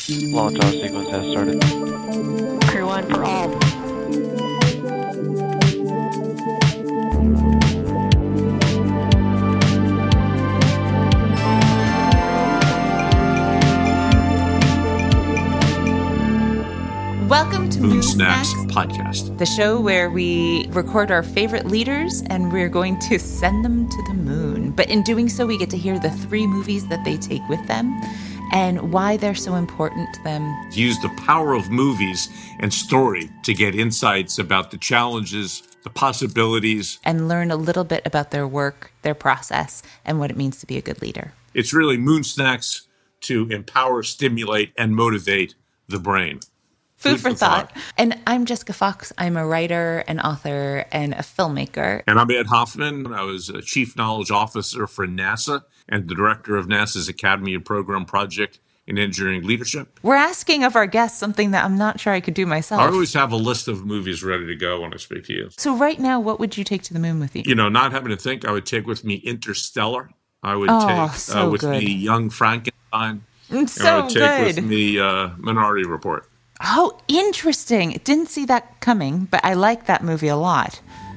Launch auto sequence has started. Crew on for all. Welcome to Moon Snacks Snacks, podcast, the show where we record our favorite leaders and we're going to send them to the moon. But in doing so, we get to hear the 3 movies that they take with them and why they're so important to them. use the power of movies and story to get insights about the challenges, the possibilities. And learn a little bit about their work, their process, and what it means to be a good leader. It's really Moon Snacks to empower, stimulate, and motivate the brain. Food for thought. And I'm Jessica Fox. I'm a writer, an author, and a filmmaker. And I'm Ed Hoffman. I was a Chief Knowledge Officer for NASA and the Director of NASA's Academy and Program Project in Engineering Leadership. We're asking of our guests something that I'm not sure I could do myself. I always have a list of movies ready to go when I speak to you. So right now, what would you take to the moon with you? You know, not having to think, I would take with me Interstellar. I would take so with good. me Young Frankenstein. It's And I so would take good. with me Minority Report. Oh, interesting. Didn't see that coming, but I like that movie a lot.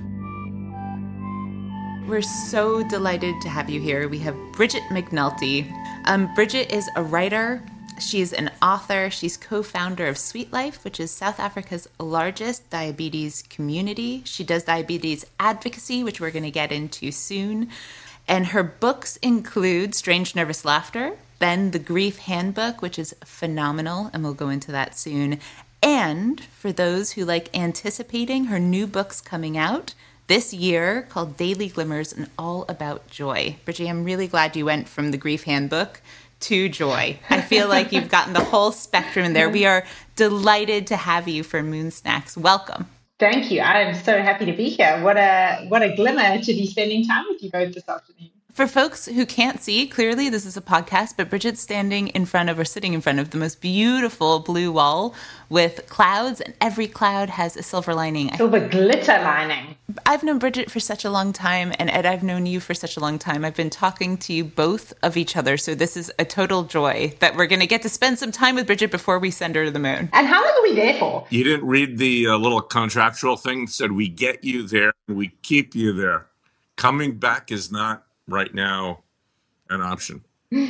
We're so delighted to have you here. We have Bridget McNulty. Bridget is a writer. She's an author. She's co-founder of Sweet Life, which is South Africa's largest diabetes community. She does diabetes advocacy, which we're going to get into soon. And her books include Strange Nervous Laughter, then The Grief Handbook, which is phenomenal, and we'll go into that soon. And for those who like anticipating, her new book's coming out this year called Daily Glimmers and All About Joy. Bridget, I'm really glad you went from The Grief Handbook to Joy. I feel like you've gotten the whole spectrum in there. We are delighted to have you for Moon Snacks. Welcome. Thank you. I'm so happy to be here. What a glimmer to be spending time with you both this afternoon. For folks who can't see, clearly this is a podcast, but Bridget's standing in front of or sitting in front of the most beautiful blue wall with clouds, and every cloud has a silver lining. Silver glitter lining. I've known Bridget for such a long time, and Ed, I've known you for such a long time. I've been talking to you both of each other, so this is a total joy that we're going to get to spend some time with Bridget before we send her to the moon. And how long are we there for? You didn't read the little contractual thing that said we get you there and we keep you there. Coming back is not right now an option.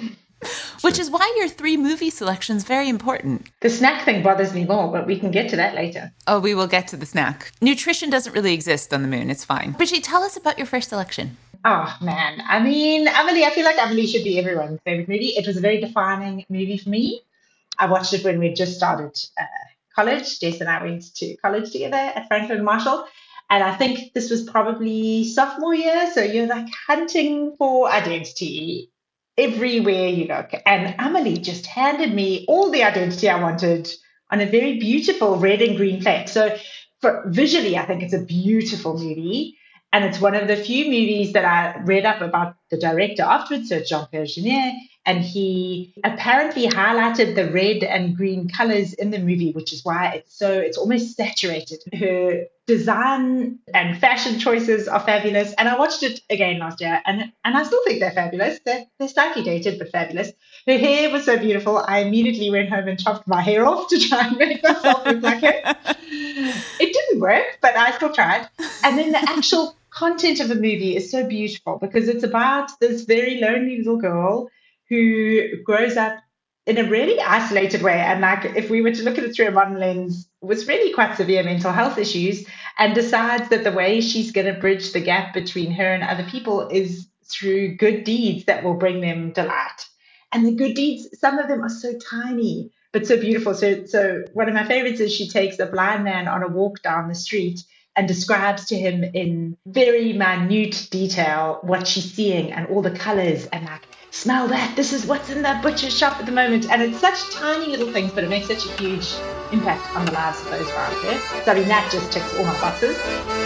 Which is why your 3 movie selection's very important. The snack thing bothers me more, but we can get to that later. Oh, we will get to the snack. Nutrition doesn't really exist on the moon. It's fine. Bridget, tell us about your first selection. Oh, man. I mean, Amelie, I feel like Amelie should be everyone's favorite movie. It was a very defining movie for me. I watched it when we just started college. Jess and I went to college together at Franklin Marshall. And I think this was probably sophomore year. So you're like hunting for identity everywhere you look. And Amelie just handed me all the identity I wanted on a very beautiful red and green plate. So visually, I think it's a beautiful movie. And it's one of the few movies that I read up about the director afterwards, so Jean-Pierre Jeunet, and he apparently highlighted the red and green colors in the movie, which is why it's almost saturated. Her design and fashion choices are fabulous. And I watched it again last year, and I still think they're fabulous. They're slightly dated, but fabulous. Her hair was so beautiful. I immediately went home and chopped my hair off to try and make myself look like her. It didn't work, but I still tried. And then the actual content of the movie is so beautiful because it's about this very lonely little girl who grows up in a really isolated way. And like, if we were to look at it through a modern lens, was really quite severe mental health issues, and decides that the way she's going to bridge the gap between her and other people is through good deeds that will bring them delight. And the good deeds, some of them are so tiny, but so beautiful. So one of my favorites is she takes a blind man on a walk down the street and describes to him in very minute detail what she's seeing and all the colors, and like, smell that, this is what's in the butcher's shop at the moment. And it's such tiny little things, but it makes such a huge impact on the lives of those around her. So I mean, that just ticks all my boxes.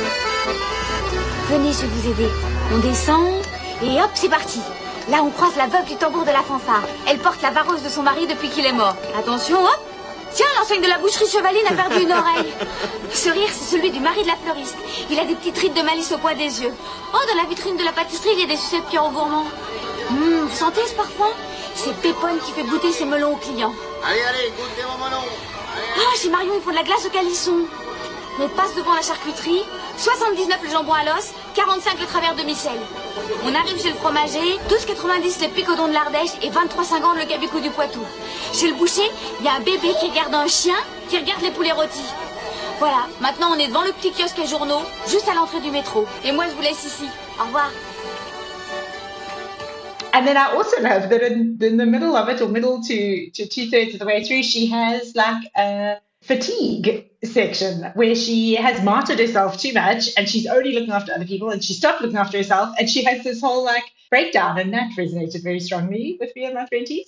Venez, je vais vous aider. On descend et hop, c'est parti. Là, on croise la veuve du tambour de la fanfare. Elle porte la vareuse de son mari depuis qu'il est mort. Attention, hop. Tiens, l'enseigne de la boucherie Chevalier n'a perdu une oreille. Ce rire, c'est celui du mari de la fleuriste. Il a des petites rides de malice au coin des yeux. Oh, dans la vitrine de la pâtisserie, il y a des sucettes Pierrot Gourmand. Vous sentez ce parfum? C'est Pépone qui fait goûter ses melons aux clients. Allez, goûtez mon melon. Ah, chez Marion, ils font de la glace au calisson. On passe devant la charcuterie, 79 le jambon à l'os, 45 le travers demi-sel. On arrive chez le fromager, 12,90 le picodon de l'Ardèche et 23,50 le cabicou du Poitou. Chez le boucher, il y a un bébé qui regarde un chien qui regarde les poulets rôtis. Voilà, maintenant on est devant le petit kiosque à journaux, juste à l'entrée du métro. Et moi je vous laisse ici. Au revoir. And then I also love that in the middle of it, or middle to 2/3 of the way through, she has like a fatigue section where she has martyred herself too much and she's only looking after other people and she stopped looking after herself and she has this whole like breakdown, and that resonated very strongly with me in my 20s.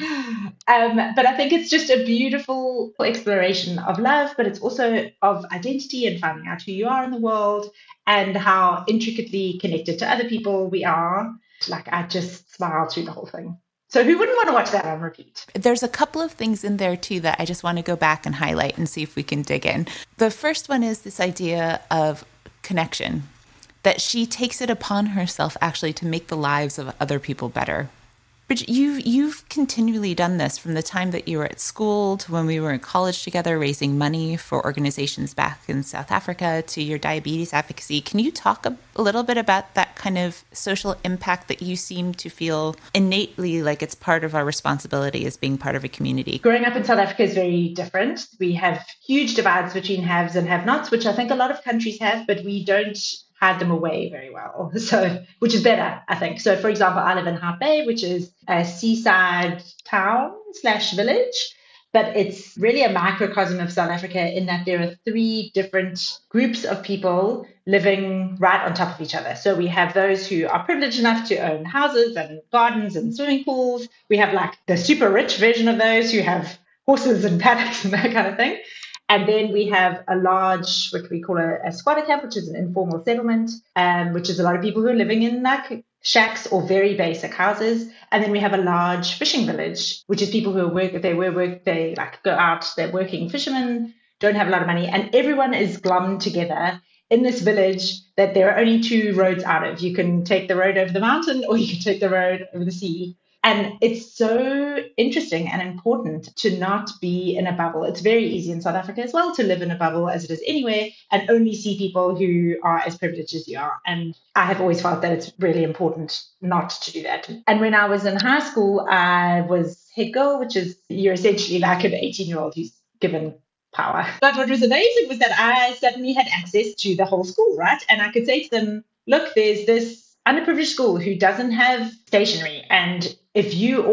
But I think it's just a beautiful exploration of love, but it's also of identity and finding out who you are in the world and how intricately connected to other people we are. Like, I just smiled through the whole thing. So who wouldn't want to watch that on repeat? There's a couple of things in there too that I just want to go back and highlight and see if we can dig in. The first one is this idea of connection, that she takes it upon herself actually to make the lives of other people better. But you've continually done this from the time that you were at school to when we were in college together, raising money for organizations back in South Africa, to your diabetes advocacy. Can you talk a little bit about that kind of social impact that you seem to feel innately like it's part of our responsibility as being part of a community? Growing up in South Africa is very different. We have huge divides between haves and have-nots, which I think a lot of countries have, but we don't hide them away very well. So, which is better, I think. So, for example, I live in Hout Bay, which is a seaside town / village, but it's really a microcosm of South Africa in that there are 3 different groups of people living right on top of each other. So we have those who are privileged enough to own houses and gardens and swimming pools. We have like the super rich version of those who have horses and paddocks and that kind of thing. And then we have a large, what we call a squatter camp, which is an informal settlement, which is a lot of people who are living in like shacks or very basic houses. And then we have a large fishing village, which is people who they like go out, they're working fishermen, don't have a lot of money. And everyone is glommed together in this village that there are only 2 roads out of. You can take the road over the mountain or you can take the road over the sea. And it's so interesting and important to not be in a bubble. It's very easy in South Africa as well to live in a bubble as it is anywhere and only see people who are as privileged as you are. And I have always felt that it's really important not to do that. And when I was in high school, I was head girl, which is you're essentially like an 18-year-old who's given power. But what was amazing was that I suddenly had access to the whole school, right? And I could say to them, look, there's this underprivileged school who doesn't have stationery, and if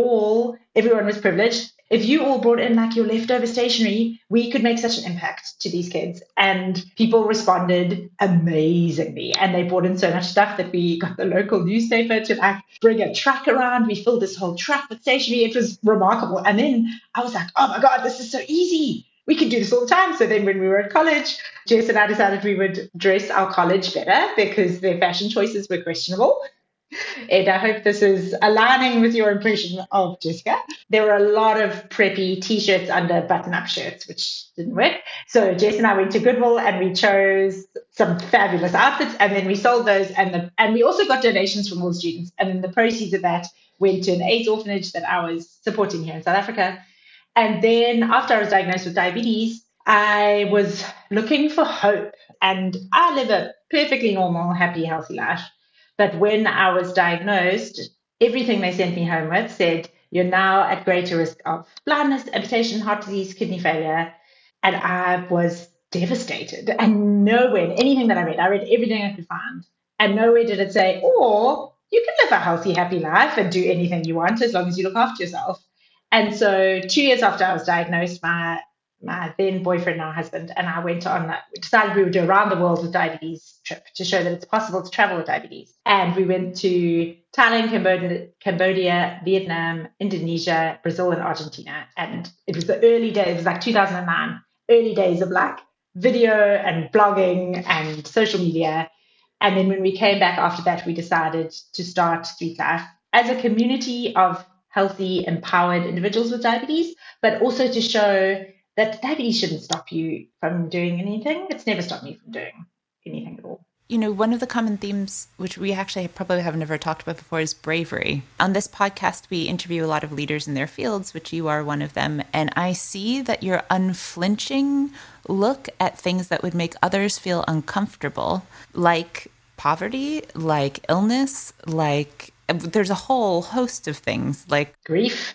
everyone was privileged, if you all brought in like your leftover stationery, we could make such an impact to these kids. And people responded amazingly, and they brought in so much stuff that we got the local newspaper to like bring a truck around. We filled this whole truck with stationery. It was remarkable. And then I was like, oh my God, this is so easy. We could do this all the time. So then when we were at college, Jess and I decided we would dress our college better because their fashion choices were questionable. And I hope this is aligning with your impression of Jessica. There were a lot of preppy T-shirts under button-up shirts, which didn't work. So Jess and I went to Goodwill and we chose some fabulous outfits, and then we sold those. And we also got donations from all students. And then the proceeds of that went to an AIDS orphanage that I was supporting here in South Africa. And then after I was diagnosed with diabetes, I was looking for hope. And I live a perfectly normal, happy, healthy life. But when I was diagnosed, everything they sent me home with said, you're now at greater risk of blindness, amputation, heart disease, kidney failure. And I was devastated. And nowhere in anything that I read everything I could find. And nowhere did it say, or you can live a healthy, happy life and do anything you want as long as you look after yourself. And so 2 years after I was diagnosed, my then boyfriend, now husband, and I went on, we decided we would do a round the world with diabetes trip to show that it's possible to travel with diabetes. And we went to Thailand, Cambodia, Vietnam, Indonesia, Brazil, and Argentina. And it was the early days, it was like 2009, early days of like video and blogging and social media. And then when we came back after that, we decided to start Street Life as a community of healthy, empowered individuals with diabetes, but also to show that diabetes shouldn't stop you from doing anything. It's never stopped me from doing anything at all. You know, one of the common themes, which we actually probably have never talked about before, is bravery. On this podcast, we interview a lot of leaders in their fields, which you are one of them. And I see that your unflinching look at things that would make others feel uncomfortable, like poverty, like illness, like there's a whole host of things, like Grief.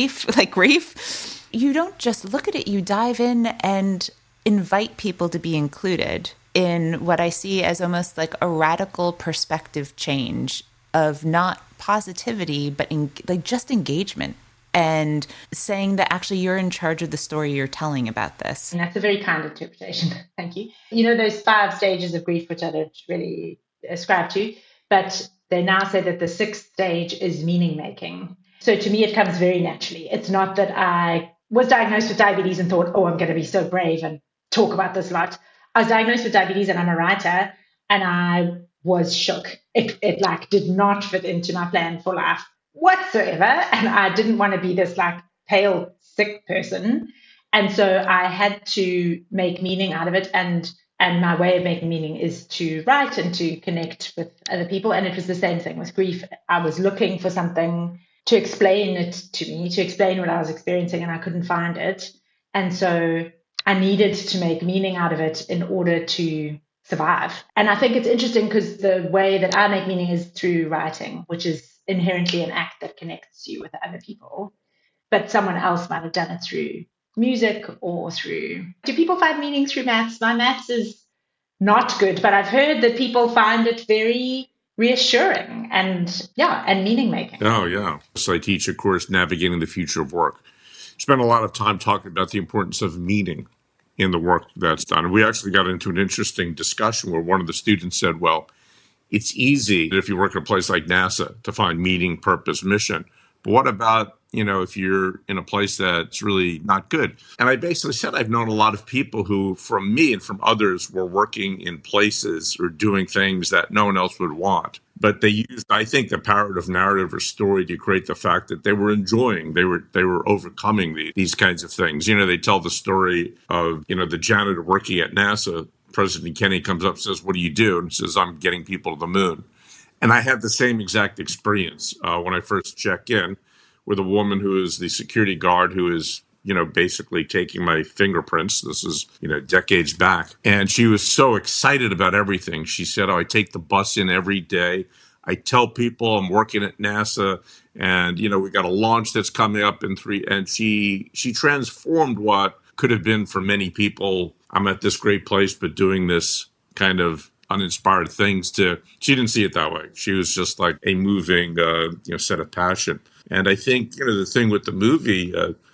You don't just look at it, you dive in and invite people to be included in what I see as almost like a radical perspective change of not positivity, but just engagement, and saying that actually you're in charge of the story you're telling about this. And that's a very kind interpretation. Thank you. You know, those 5 stages of grief, which I don't really ascribe to, but they now say that the 6th stage is meaning making. So to me, it comes very naturally. It's not that I was diagnosed with diabetes and thought, oh, I'm going to be so brave and talk about this a lot. I was diagnosed with diabetes and I'm a writer, and I was shook. It like did not fit into my plan for life whatsoever. And I didn't want to be this like pale, sick person. And so I had to make meaning out of it. And my way of making meaning is to write and to connect with other people. And it was the same thing with grief. I was looking for something to explain it to me, to explain what I was experiencing, and I couldn't find it. And so I needed to make meaning out of it in order to survive. And I think it's interesting because the way that I make meaning is through writing, which is inherently an act that connects you with other people. But someone else might have done it through music or through... Do people find meaning through maths? My maths is not good, but I've heard that people find it very reassuring and meaning making. Oh, yeah. So I teach a course, Navigating the Future of Work. Spent a lot of time talking about the importance of meaning in the work that's done. And we actually got into an interesting discussion where one of the students said, well, it's easy if you work at a place like NASA to find meaning, purpose, mission. But what about, if you're in a place that's really not good? And I basically said, I've known a lot of people who, from me and from others, were working in places or doing things that no one else would want. But they used, I think, the power of narrative or story to create the fact that they were enjoying, they were overcoming these kinds of things. They tell the story of, the janitor working at NASA. President Kennedy comes up and says, what do you do? And says, I'm getting people to the moon. And I had the same exact experience when I first check in with a woman who is the security guard who is, basically taking my fingerprints. This is, decades back. And she was so excited about everything. She said, I take the bus in every day. I tell people I'm working at NASA and, we got a launch that's coming up in 3. And she transformed what could have been for many people, I'm at this great place, but doing this kind of uninspired things she didn't see it that way. She was just like a moving, set of passion. And I think, the thing with the movie,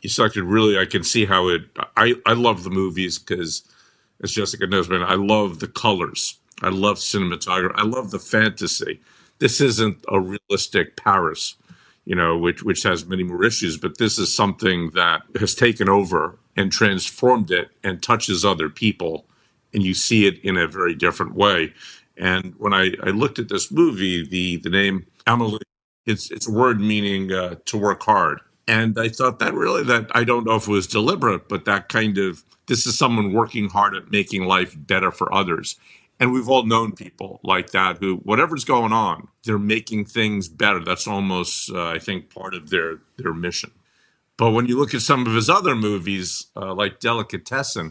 I can see how I love the movies because, as Jessica knows, man, I love the colors. I love cinematography. I love the fantasy. This isn't a realistic Paris, which has many more issues, but this is something that has taken over and transformed it and touches other people. And you see it in a very different way. And when I looked at this movie, the name Amelie, it's a word meaning to work hard. And I thought that I don't know if it was deliberate, but that kind of, this is someone working hard at making life better for others. And we've all known people like that who, whatever's going on, they're making things better. That's almost, I think, part of their mission. But when you look at some of his other movies, like Delicatessen,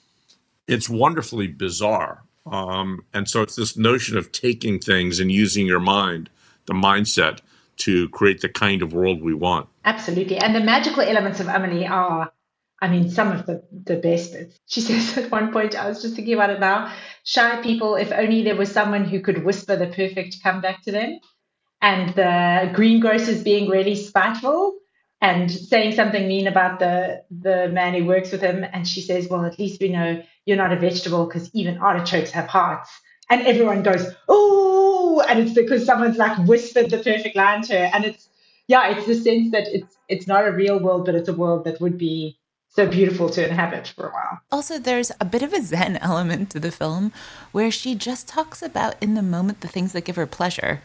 it's wonderfully bizarre. And so it's this notion of taking things and using your mind, the mindset, to create the kind of world we want. Absolutely. And the magical elements of Amelie are, some of the best bits. She says at one point, I was just thinking about it now, shy people, if only there was someone who could whisper the perfect comeback to them. And the greengrocers being really spiteful and saying something mean about the man who works with him. And she says, well, at least we know you're not a vegetable because even artichokes have hearts. And everyone goes, oh, and it's because someone's like whispered the perfect line to her. And it's the sense that it's not a real world, but it's a world that would be so beautiful to inhabit for a while. Also, there's a bit of a Zen element to the film where she just talks about in the moment the things that give her pleasure.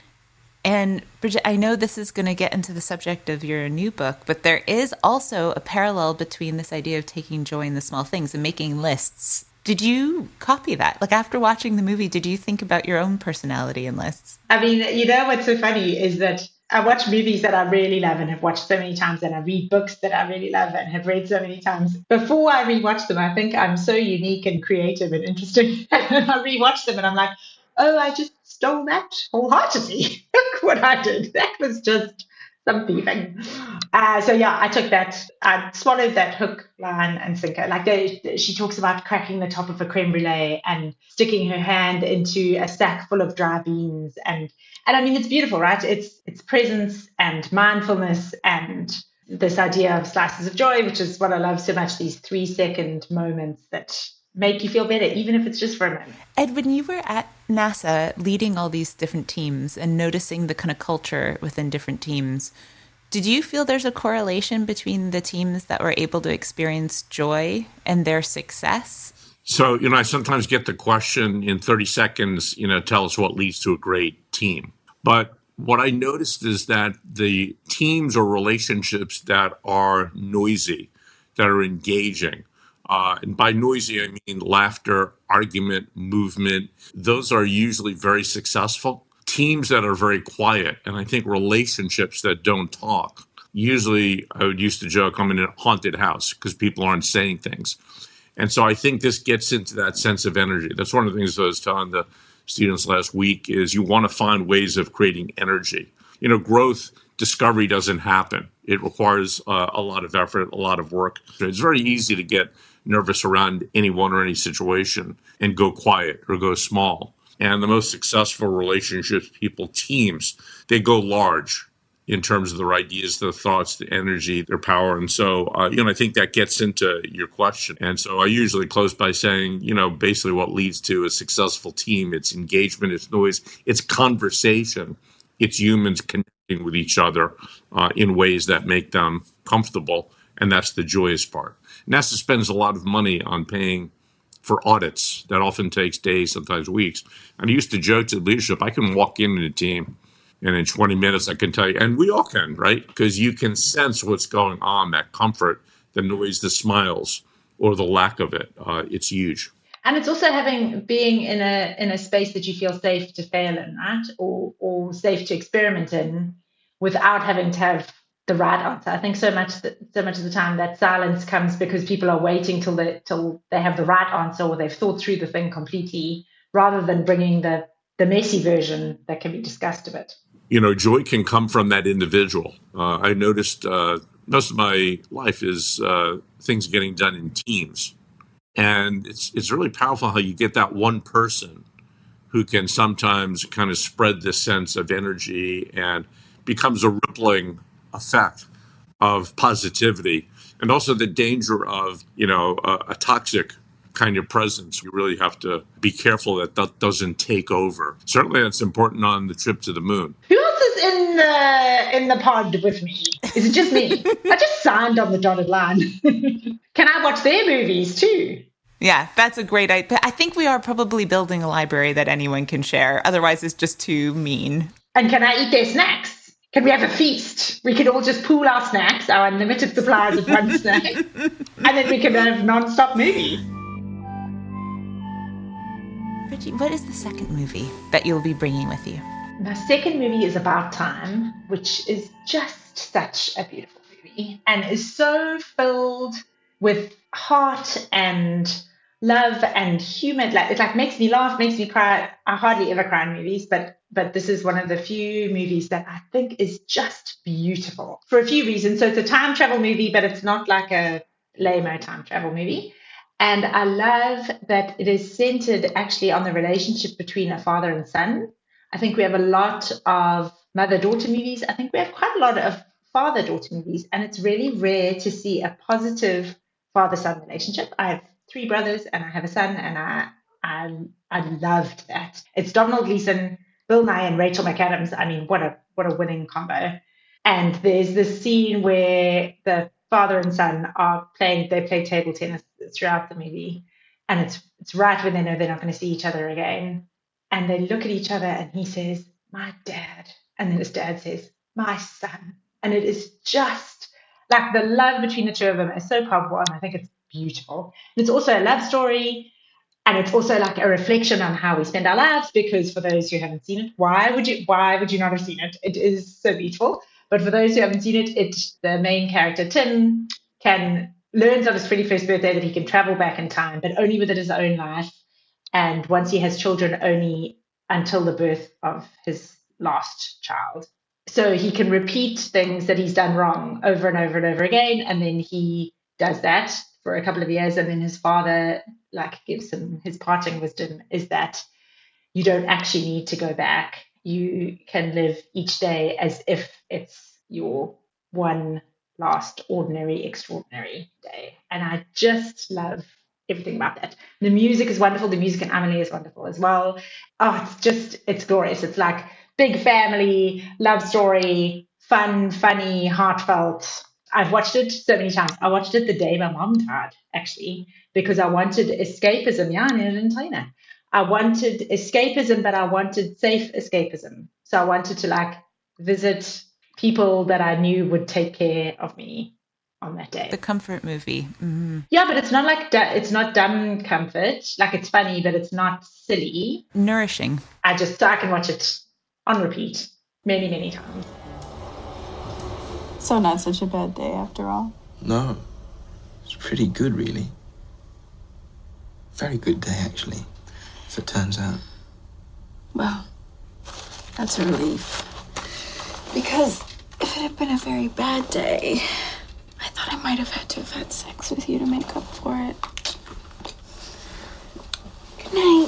And Bridget, I know this is going to get into the subject of your new book, but there is also a parallel between this idea of taking joy in the small things and making lists Did you copy that? Like after watching the movie, did you think about your own personality in lists? I mean, you know what's so funny is that I watch movies that I really love and have watched so many times, and I read books that I really love and have read so many times. Before I rewatch them, I think I'm so unique and creative and interesting. And I rewatch them and I'm like, oh, I just stole that wholeheartedly. Look what I did. That was just some thieving. So yeah, I took that. I swallowed that hook, line, and sinker. Like she talks about cracking the top of a creme brulee and sticking her hand into a sack full of dry beans, and I mean it's beautiful, right? It's presence and mindfulness and this idea of slices of joy, which is what I love so much. These 3-second moments that make you feel better, even if it's just for a moment. Ed, when you were at NASA leading all these different teams and noticing the kind of culture within different teams, did you feel there's a correlation between the teams that were able to experience joy and their success? So, I sometimes get the question in 30 seconds, tell us what leads to a great team. But what I noticed is that the teams or relationships that are noisy, that are engaging, and by noisy, I mean laughter, argument, movement, those are usually very successful. Teams that are very quiet, and I think relationships that don't talk. Usually, I would used to joke, I'm in a haunted house because people aren't saying things. And so I think this gets into that sense of energy. That's one of the things I was telling the students last week is you want to find ways of creating energy. Growth, discovery doesn't happen. It requires a lot of effort, a lot of work. It's very easy to get nervous around anyone or any situation and go quiet or go small. And the most successful relationships, people, teams, they go large in terms of their ideas, their thoughts, the energy, their power. And so, I think that gets into your question. And so I usually close by saying, basically what leads to a successful team, it's engagement, it's noise, it's conversation, it's humans connecting with each other in ways that make them comfortable. And that's the joyous part. NASA spends a lot of money on paying for audits. That often takes days, sometimes weeks. And I used to joke to leadership, I can walk in a team and in 20 minutes I can tell you, and we all can, right? Because you can sense what's going on, that comfort, the noise, the smiles, or the lack of it. It's huge. And it's also being in a space that you feel safe to fail in, right? Or safe to experiment in without having to have the right answer. I think so much of the time that silence comes because people are waiting till they have the right answer or they've thought through the thing completely, rather than bringing the messy version that can be discussed a bit. Joy can come from that individual. I noticed most of my life is things getting done in teams. And it's really powerful how you get that one person who can sometimes kind of spread this sense of energy and becomes a rippling effect of positivity, and also the danger of, a toxic kind of presence. You really have to be careful that doesn't take over. Certainly that's important on the trip to the moon. Who else is in the pod with me? Is it just me? I just signed on the dotted line. Can I watch their movies too? Yeah, that's a great idea. I think we are probably building a library that anyone can share. Otherwise, it's just too mean. And can I eat their snacks? Can we have a feast? We could all just pool our snacks, our unlimited supplies of one snack, and then we can have non-stop movies. Bridget, what is the second movie that you'll be bringing with you? My second movie is About Time, which is just such a beautiful movie and is so filled with heart and love and humor. It makes me laugh, makes me cry. I hardly ever cry in movies, but this is one of the few movies that I think is just beautiful for a few reasons. So it's a time travel movie, but it's not like a lame-o time travel movie. And I love that it is centered actually on the relationship between a father and son. I think we have a lot of mother-daughter movies. I think we have quite a lot of father-daughter movies, and it's really rare to see a positive father-son relationship. I have 3 brothers and I have a son, and I loved that. It's Donald Gleason, Bill Nye, and Rachel McAdams. I mean, what a winning combo. And there's this scene where the father and son they play table tennis throughout the movie, and it's right when they know they're not going to see each other again, and they look at each other and he says, "My dad," and then his dad says, "My son," and it is just like the love between the two of them is so palpable, and I think it's beautiful. And it's also a love story. And it's also like a reflection on how we spend our lives, because for those who haven't seen it, why would you not have seen it? It is so beautiful. But for those who haven't seen it, the main character, Tim, learns on his 21st birthday that he can travel back in time, but only within his own life. And once he has children, only until the birth of his last child. So he can repeat things that he's done wrong over and over and over again. And then he does that for a couple of years. And then his father gives him his parting wisdom is that you don't actually need to go back. You can live each day as if it's your one last ordinary, extraordinary day. And I just love everything about that. The music is wonderful. The music in Amelie is wonderful as well. Oh, it's glorious. It's like big family, love story, fun, funny, heartfelt. I've watched it so many times. I watched it the day my mom died, actually, because I wanted escapism. Yeah, I didn't tell you that. I wanted escapism, but I wanted safe escapism. So I wanted to visit people that I knew would take care of me on that day. The comfort movie. Mm-hmm. Yeah, but it's not it's not dumb comfort. It's funny, but it's not silly. Nourishing. I can watch it on repeat many, many times. So not such a bad day after all. No, it's pretty good, really. Very good day, actually, if it turns out. Well, that's a relief. Because if it had been a very bad day, I thought I might have had to have had sex with you to make up for it. Good night.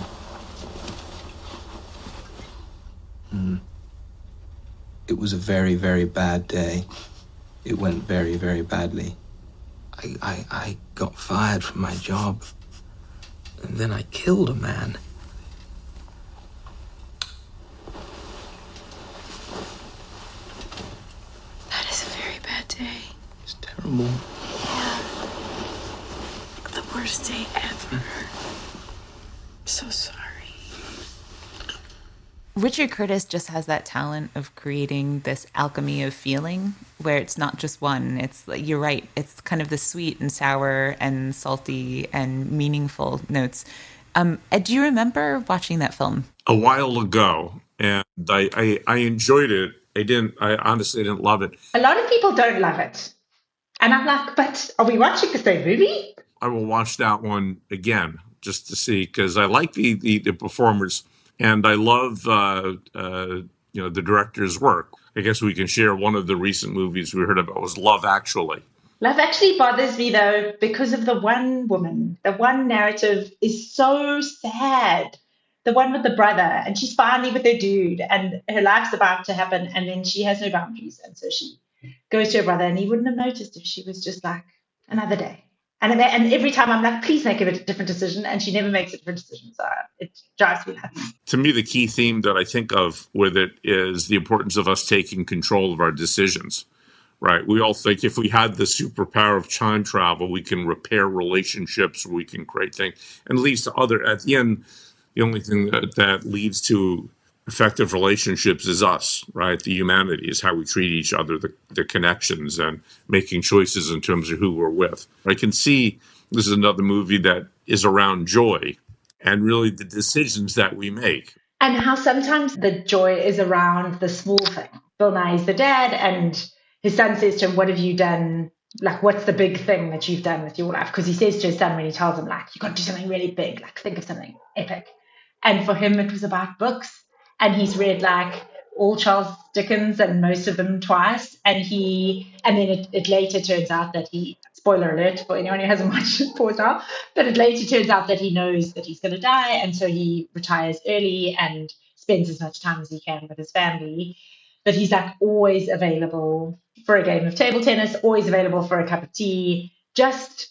It was a very, very bad day. It went very, very badly. I got fired from my job. And then I killed a man. That is a very bad day. It's terrible. Yeah. The worst day ever. So sorry. Richard Curtis just has that talent of creating this alchemy of feeling where it's not just one. It's you're right. It's kind of the sweet and sour and salty and meaningful notes. Do you remember watching that film? A while ago, and I enjoyed it. I honestly didn't love it. A lot of people don't love it. And I'm like, but are we watching the same movie? I will watch that one again just to see, because I like the performers. And I love, the director's work. I guess we can share one of the recent movies we heard about was Love Actually. Love Actually bothers me, though, because of the one woman. The one narrative is so sad. The one with the brother, and she's finally with her dude, and her life's about to happen, and then she has no boundaries. And so she goes to her brother, and he wouldn't have noticed if she was just another day. And every time I'm like, please make a different decision. And she never makes a different decision. So it drives me nuts. To me, the key theme that I think of with it is the importance of us taking control of our decisions, right? We all think if we had the superpower of time travel, we can repair relationships, we can create things. And leads to at the end, the only thing that leads to effective relationships is us, right? The humanity is how we treat each other, the connections, and making choices in terms of who we're with. I can see this is another movie that is around joy and really the decisions that we make. And how sometimes the joy is around the small thing. Bill Nye is the dad, and his son says to him, what have you done? What's the big thing that you've done with your life? Because he says to his son when he tells him, you've got to do something really big, think of something epic. And for him, it was about books. And he's read all Charles Dickens and most of them twice. And then it later turns out that spoiler alert for anyone who hasn't watched it, pause now, but it later turns out that he knows that he's going to die. And so he retires early and spends as much time as he can with his family. But he's always available for a game of table tennis, always available for a cup of tea, just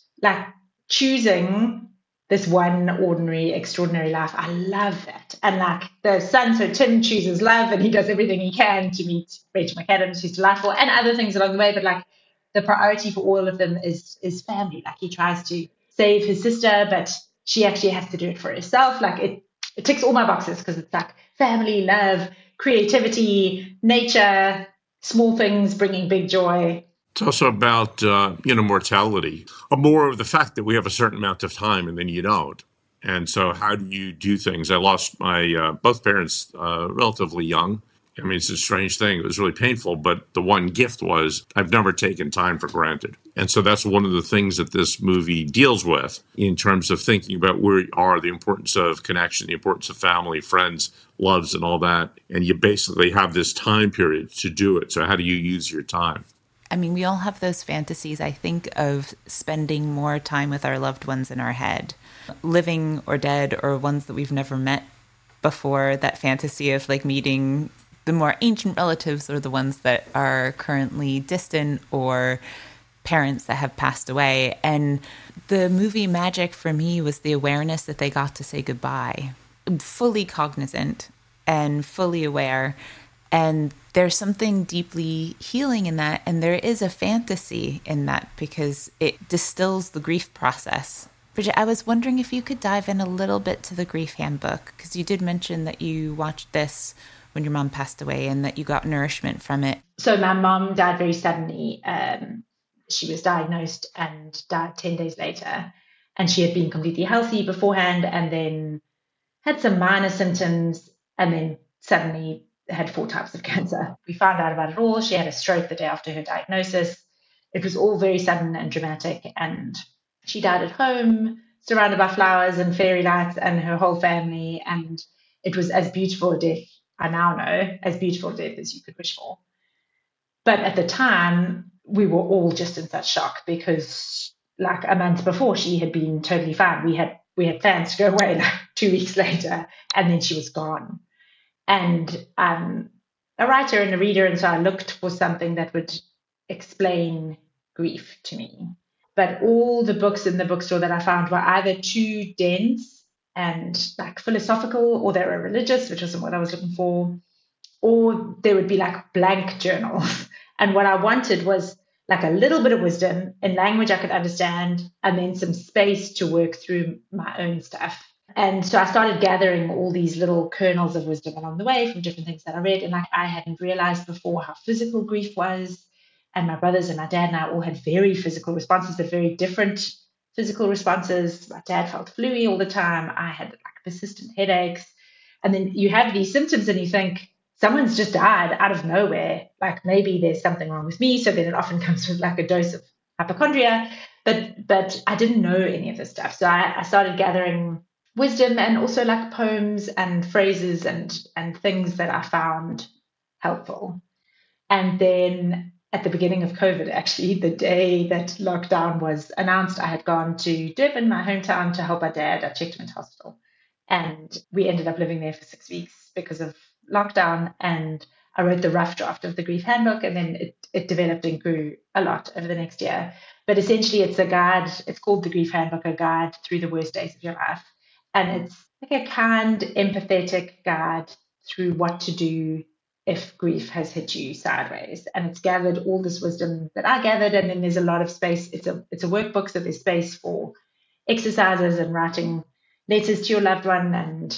choosing this one ordinary, extraordinary life. I love that. And the son, so Tim chooses love, and he does everything he can to meet Rachel McAdams, who's delightful, and other things along the way. But the priority for all of them is family. He tries to save his sister, but she actually has to do it for herself. It ticks all my boxes because it's family, love, creativity, nature, small things bringing big joy. It's also about, mortality, or more of the fact that we have a certain amount of time and then you don't. And so how do you do things? I lost my both parents relatively young. I mean, it's a strange thing. It was really painful, but the one gift was I've never taken time for granted. And so that's one of the things that this movie deals with in terms of thinking about where you are, the importance of connection, the importance of family, friends, loves, and all that. And you basically have this time period to do it. So how do you use your time? I mean, we all have those fantasies, I think, of spending more time with our loved ones in our head, living or dead, or ones that we've never met before. That fantasy of like meeting the more ancient relatives, or the ones that are currently distant, or parents that have passed away. And the movie magic for me was the awareness that they got to say goodbye, fully cognizant and fully aware. And there's something deeply healing in that. And there is a fantasy in that because it distills the grief process. Bridget, I was wondering if you could dive in a little bit to the grief handbook, because you did mention that you watched this when your mom passed away and that you got nourishment from it. So my mom died very suddenly. She was diagnosed and died 10 days later. And she had been completely healthy beforehand and then had some minor symptoms and then suddenly had 4 types of cancer. We found out about it all. She had a stroke the day after her diagnosis. It was all very sudden and dramatic. And she died at home, surrounded by flowers and fairy lights and her whole family. And it was as beautiful a death, I now know, as beautiful a death as you could wish for. But at the time, we were all just in such shock because like a month before, she had been totally fine. We had plans to go away like 2 weeks later, and then she was gone. And I'm a writer and a reader, and so I looked for something that would explain grief to me. But all the books in the bookstore that I found were either too dense and like philosophical, or they were religious, which wasn't what I was looking for, or there would be like blank journals. And what I wanted was like a little bit of wisdom in language I could understand, and then some space to work through my own stuff. And so I started gathering all these little kernels of wisdom along the way from different things that I read. And like I hadn't realized before how physical grief was. And my brothers and my dad and I all had very physical responses, but very different physical responses. My dad felt fluey all the time. I had like persistent headaches. And then you have these symptoms and you think, someone's just died out of nowhere. Like maybe there's something wrong with me. So then it often comes with like a dose of hypochondria. But I didn't know any of this stuff. So I started gathering wisdom and also like poems and phrases and things that I found helpful. And then at the beginning of COVID, actually, the day that lockdown was announced, I had gone to Durban, my hometown, to help my dad. I checked him into hospital. And we ended up living there for 6 weeks because of lockdown. And I wrote the rough draft of the grief handbook, and then it developed and grew a lot over the next year. But essentially, it's a guide. It's called the Grief Handbook, a guide through the worst days of your life. And it's like a kind, empathetic guide through what to do if grief has hit you sideways. And it's gathered all this wisdom that I gathered. And then there's a lot of space. It's a workbook, so there's space for exercises and writing letters to your loved one and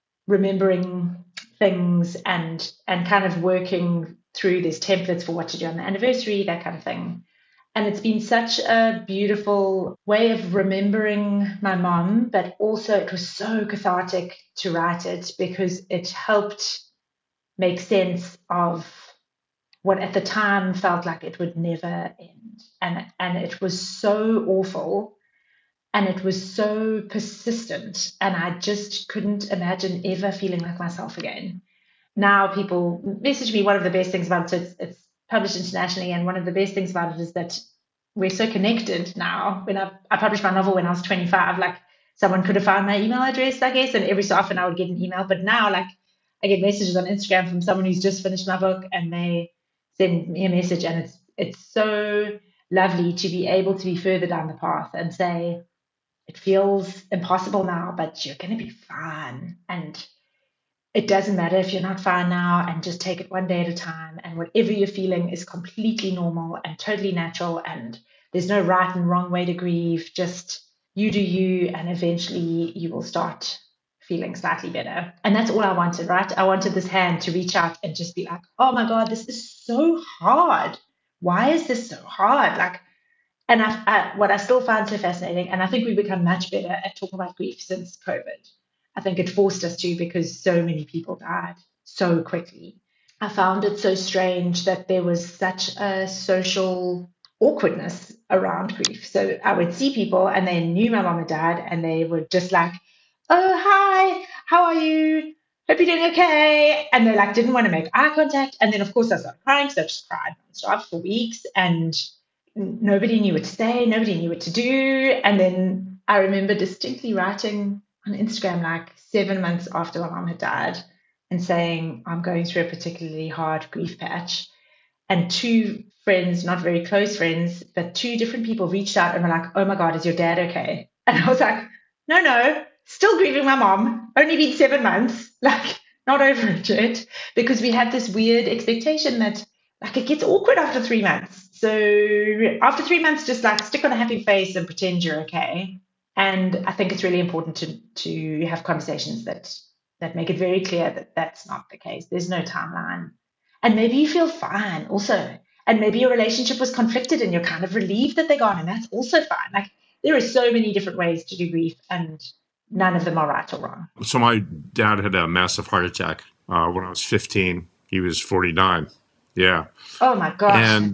remembering things and kind of working through these templates for what to do on the anniversary, that kind of thing. And it's been such a beautiful way of remembering my mom, but also it was so cathartic to write it because it helped make sense of what at the time felt like it would never end. And it was so awful and it was so persistent. And I just couldn't imagine ever feeling like myself again. Now people message me. One of the best things about it, it's published internationally. And one of the best things about it is that we're so connected now. When I published my novel when I was 25, like someone could have found my email address, I guess. And every so often I would get an email. But now like I get messages on Instagram from someone who's just finished my book and they send me a message. And it's so lovely to be able to be further down the path and say, it feels impossible now, but you're going to be fine. And it doesn't matter if you're not fine now, and just take it one day at a time. And whatever you're feeling is completely normal and totally natural. And there's no right and wrong way to grieve. Just you do you, and eventually you will start feeling slightly better. And that's all I wanted, right? I wanted this hand to reach out and just be like, oh my God, this is so hard. Why is this so hard? And what I still find so fascinating, and I think we've become much better at talking about grief since COVID. I think it forced us to, because so many people died so quickly. I found it so strange that there was such a social awkwardness around grief. So I would see people and they knew my mom and dad, and they were just like, "Oh, hi, how are you? Hope you're doing okay." And they like didn't want to make eye contact. And then of course I started crying, so I just cried nonstop for weeks, and nobody knew what to say, nobody knew what to do. And then I remember distinctly writing on Instagram like 7 months after my mom had died and saying, "I'm going through a particularly hard grief patch." And two friends, not very close friends, but two different people reached out and were like, "Oh my God, is your dad okay?" And I was like, no, still grieving my mom, only been 7 months, like not over it yet, because we had this weird expectation that like it gets awkward after 3 months. So after 3 months, just like stick on a happy face and pretend you're okay. And I think it's really important to have conversations that make it very clear that that's not the case. There's no timeline. And maybe you feel fine also. And maybe your relationship was conflicted and you're kind of relieved that they're gone, and that's also fine. Like there are so many different ways to do grief, and none of them are right or wrong. So my dad had a massive heart attack when I was 15. He was 49. Yeah. Oh my gosh. And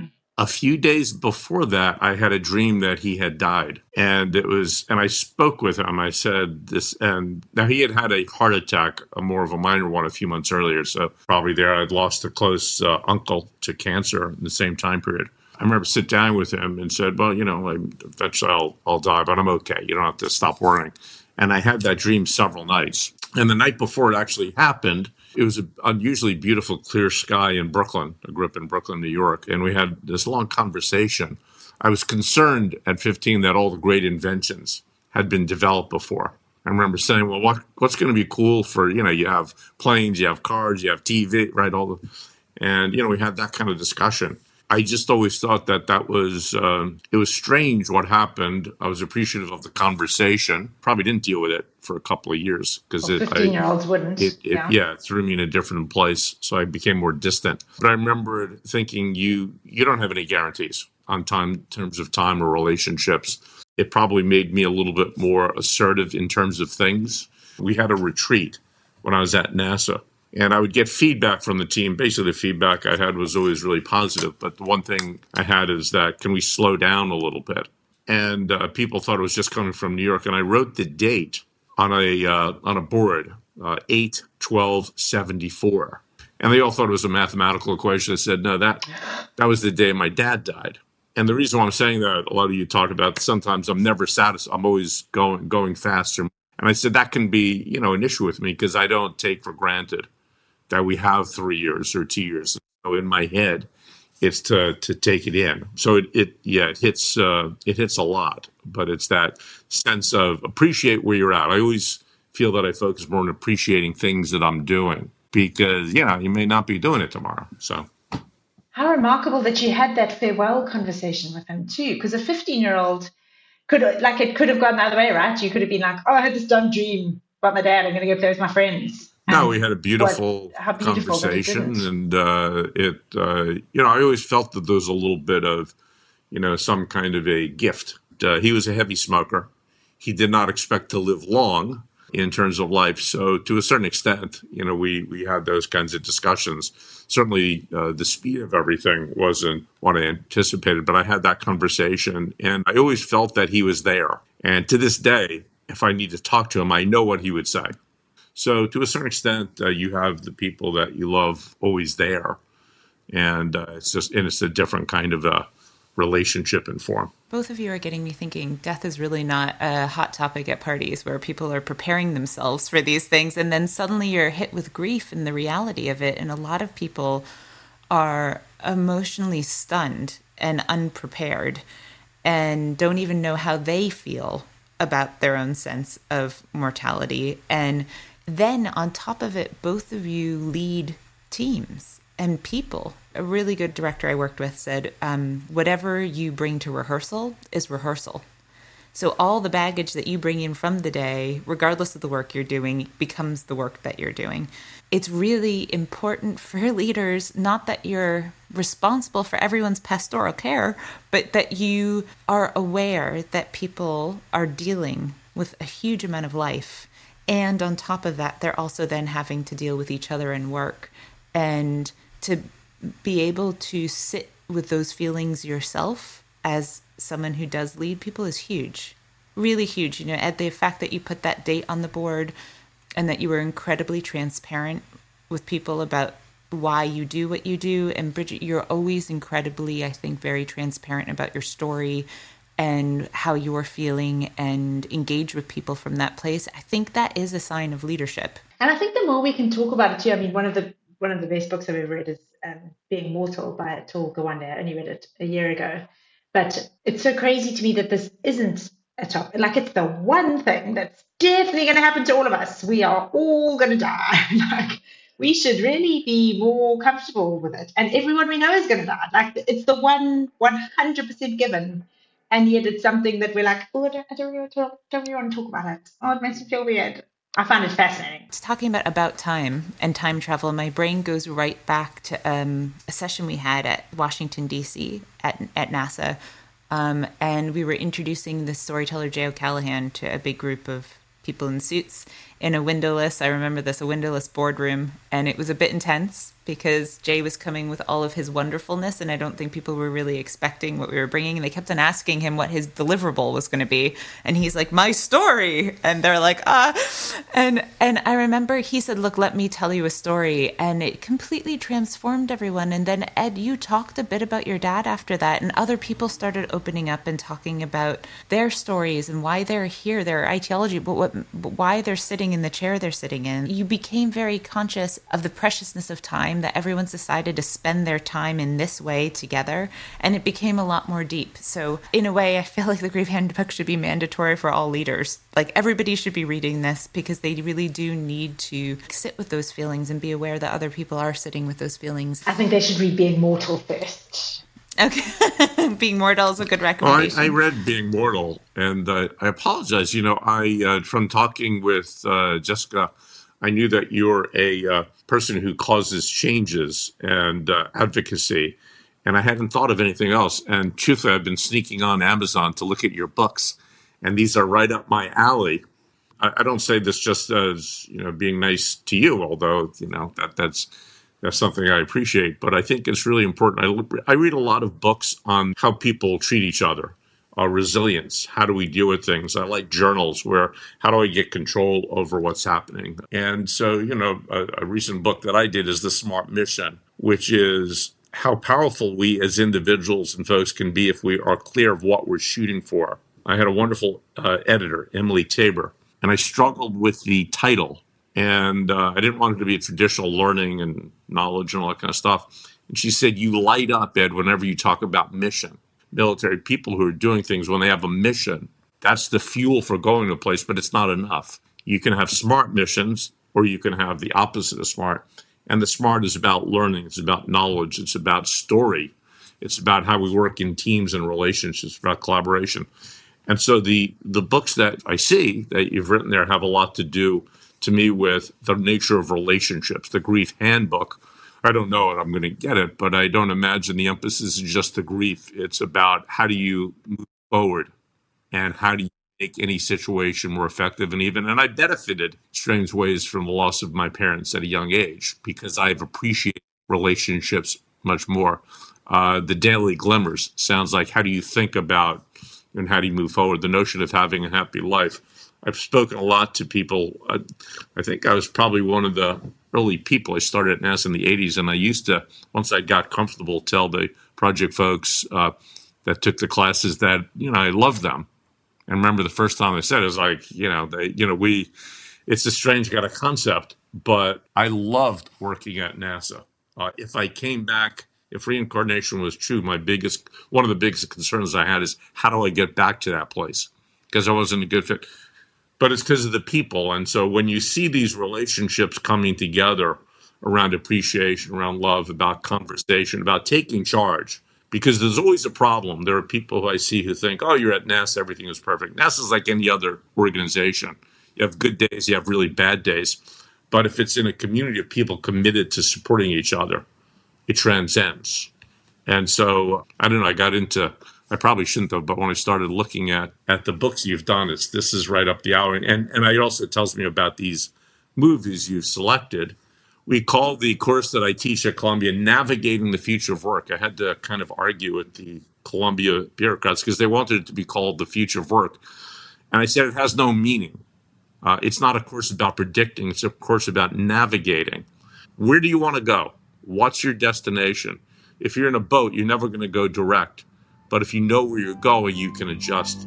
a few days before that, I had a dream that he had died. And I spoke with him. I said this, and now he had had a heart attack, a more of a minor one, a few months earlier. So probably there I'd lost a close uncle to cancer in the same time period. I remember sitting down with him and said, "Well, eventually I'll die, but I'm okay. You don't have to stop worrying." And I had that dream several nights. And the night before it actually happened, it was an unusually beautiful, clear sky in Brooklyn. I grew up in Brooklyn, New York, and we had this long conversation. I was concerned at 15 that all the great inventions had been developed before. I remember saying, "Well, what's going to be cool for, you have planes, you have cars, you have TV, right? And we had that kind of discussion. I just always thought that was, it was strange what happened. I was appreciative of the conversation. Probably didn't deal with it for a couple of years because 15-year-olds wouldn't. It threw me in a different place. So I became more distant. But I remember thinking you don't have any guarantees on time, in terms of time or relationships. It probably made me a little bit more assertive in terms of things. We had a retreat when I was at NASA. And I would get feedback from the team. Basically, the feedback I had was always really positive. But the one thing I had is that, can we slow down a little bit? And people thought it was just coming from New York. And I wrote the date on a board, 8/12/74. And they all thought it was a mathematical equation. I said, no, that was the day my dad died. And the reason why I'm saying that, a lot of you talk about sometimes I'm never satisfied. I'm always going faster. And I said that can be, an issue with me because I don't take for granted that we have 3 years or 2 years. So in my head, it's to take it in. So it hits a lot, but it's that sense of appreciate where you're at. I always feel that I focus more on appreciating things that I'm doing because, you may not be doing it tomorrow. So. How remarkable that you had that farewell conversation with him too, because a 15-year-old it could have gone the other way, right? You could have been like, "Oh, I had this dumb dream about my dad. I'm going to go play with my friends." No, we had a beautiful conversation, and I always felt that there was a little bit of, some kind of a gift. He was a heavy smoker. He did not expect to live long in terms of life. So to a certain extent, we had those kinds of discussions. Certainly the speed of everything wasn't what I anticipated, but I had that conversation, and I always felt that he was there. And to this day, if I need to talk to him, I know what he would say. So to a certain extent, you have the people that you love always there. And it's a different kind of a relationship and form. Both of you are getting me thinking death is really not a hot topic at parties where people are preparing themselves for these things. And then suddenly you're hit with grief and the reality of it. And a lot of people are emotionally stunned and unprepared and don't even know how they feel about their own sense of mortality. And then on top of it, both of you lead teams and people. A really good director I worked with said, whatever you bring to rehearsal is rehearsal. So all the baggage that you bring in from the day, regardless of the work you're doing, becomes the work that you're doing. It's really important for leaders, not that you're responsible for everyone's pastoral care, but that you are aware that people are dealing with a huge amount of life. And on top of that, they're also then having to deal with each other in work. And to be able to sit with those feelings yourself as someone who does lead people is huge, really huge. You know, Ed, the fact that you put that date on the board and that you were incredibly transparent with people about why you do what you do. And Bridget, you're always incredibly, I think, very transparent about your story and how you're feeling and engage with people from that place. I think that is a sign of leadership. And I think the more we can talk about it too, I mean, one of the best books I've ever read is Being Mortal by Atul Gawande. I only read it a year ago. But it's so crazy to me that this isn't a topic. Like, it's the one thing that's definitely going to happen to all of us. We are all going to die. Like, we should really be more comfortable with it. And everyone we know is going to die. Like, it's the one 100% given. And yet it's something that we're like, oh, I don't really want to talk about it. Oh, it makes me feel weird. I find it fascinating. It's talking about time and time travel. My brain goes right back to a session we had at Washington, D.C. at NASA. And we were introducing the storyteller Jay O'Callahan to a big group of people in suits in a windowless, I remember this, a windowless boardroom. And it was a bit intense because Jay was coming with all of his wonderfulness. And I don't think people were really expecting what we were bringing. And they kept on asking him what his deliverable was going to be. And he's like, my story. And they're like, And I remember he said, look, let me tell you a story. And it completely transformed everyone. And then, Ed, you talked a bit about your dad after that. And other people started opening up and talking about their stories and why they're here, their ideology, but why they're sitting in the chair they're sitting in. You became very conscious of the preciousness of time, that everyone's decided to spend their time in this way together. And it became a lot more deep. So in a way, I feel like the Grief Handbook should be mandatory for all leaders. Like, everybody should be reading this because they really do need to sit with those feelings and be aware that other people are sitting with those feelings. I think they should read Being Mortal first. Okay. Being Mortal is a good recommendation. I read Being Mortal, and I apologize. You know, from talking with Jessica, I knew that you're a person who causes changes and advocacy, and I hadn't thought of anything else. And truthfully, I've been sneaking on Amazon to look at your books, and these are right up my alley. I don't say this just as, you know, being nice to you, although, you know, that's something I appreciate. But I think it's really important. I read a lot of books on how people treat each other, resilience. How do we deal with things? I like journals where how do I get control over what's happening? And so, you know, a recent book that I did is The Smart Mission, which is how powerful we as individuals and folks can be if we are clear of what we're shooting for. I had a wonderful editor, Emily Tabor, and I struggled with the title. And I didn't want it to be a traditional learning and knowledge and all that kind of stuff. And she said, you light up, Ed, whenever you talk about mission. Military people who are doing things, when they have a mission, that's the fuel for going to a place, but it's not enough. You can have smart missions, or you can have the opposite of smart. And the smart is about learning. It's about knowledge. It's about story. It's about how we work in teams and relationships, about collaboration. And so the books that I see that you've written there have a lot to do, to me, with the nature of relationships. The Grief Handbook, I don't know if I'm going to get it, but I don't imagine the emphasis is just the grief. It's about how do you move forward and how do you make any situation more effective and even. And I benefited strange ways from the loss of my parents at a young age because I've appreciated relationships much more. The Daily Glimmers sounds like how do you think about and how do you move forward? The notion of having a happy life. I've spoken a lot to people. I think I was probably one of the early people. I started at NASA in the 80s, and I used to, once I got comfortable, tell the project folks that took the classes that, you know, I loved them. And remember the first time I said it was like, it's a strange kind of concept, but I loved working at NASA. If I came back, if reincarnation was true, one of the biggest concerns I had is how do I get back to that place? Because I wasn't a good fit. But it's because of the people. And so when you see these relationships coming together around appreciation, around love, about conversation, about taking charge, because there's always a problem. There are people who I see who think, oh, you're at NASA, everything is perfect. NASA is like any other organization. You have good days, you have really bad days. But if it's in a community of people committed to supporting each other, it transcends. And so, I don't know, I probably shouldn't have, but when I started looking at the books you've done, this is right up the alley. And it also tells me about these movies you've selected. We call the course that I teach at Columbia Navigating the Future of Work. I had to kind of argue with the Columbia bureaucrats because they wanted it to be called The Future of Work. And I said it has no meaning. It's not a course about predicting. It's a course about navigating. Where do you want to go? What's your destination? If you're in a boat, you're never going to go direct. But if you know where you're going, you can adjust.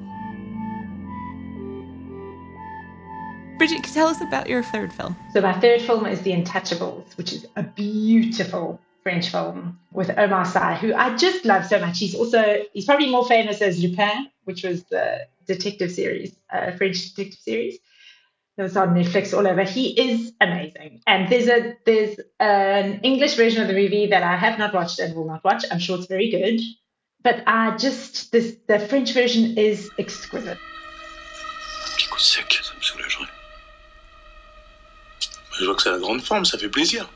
Bridget, tell us about your third film. So my third film is The Untouchables, which is a beautiful French film with Omar Sy, who I just love so much. He's probably more famous as Lupin, which was the detective series, French detective series. It was on Netflix all over. He is amazing. And there's an English version of the movie that I have not watched and will not watch. I'm sure it's very good. But the French version is exquisite. Un petit coup sec, ça me soulagerait. Je vois que c'est la grande forme, ça fait plaisir.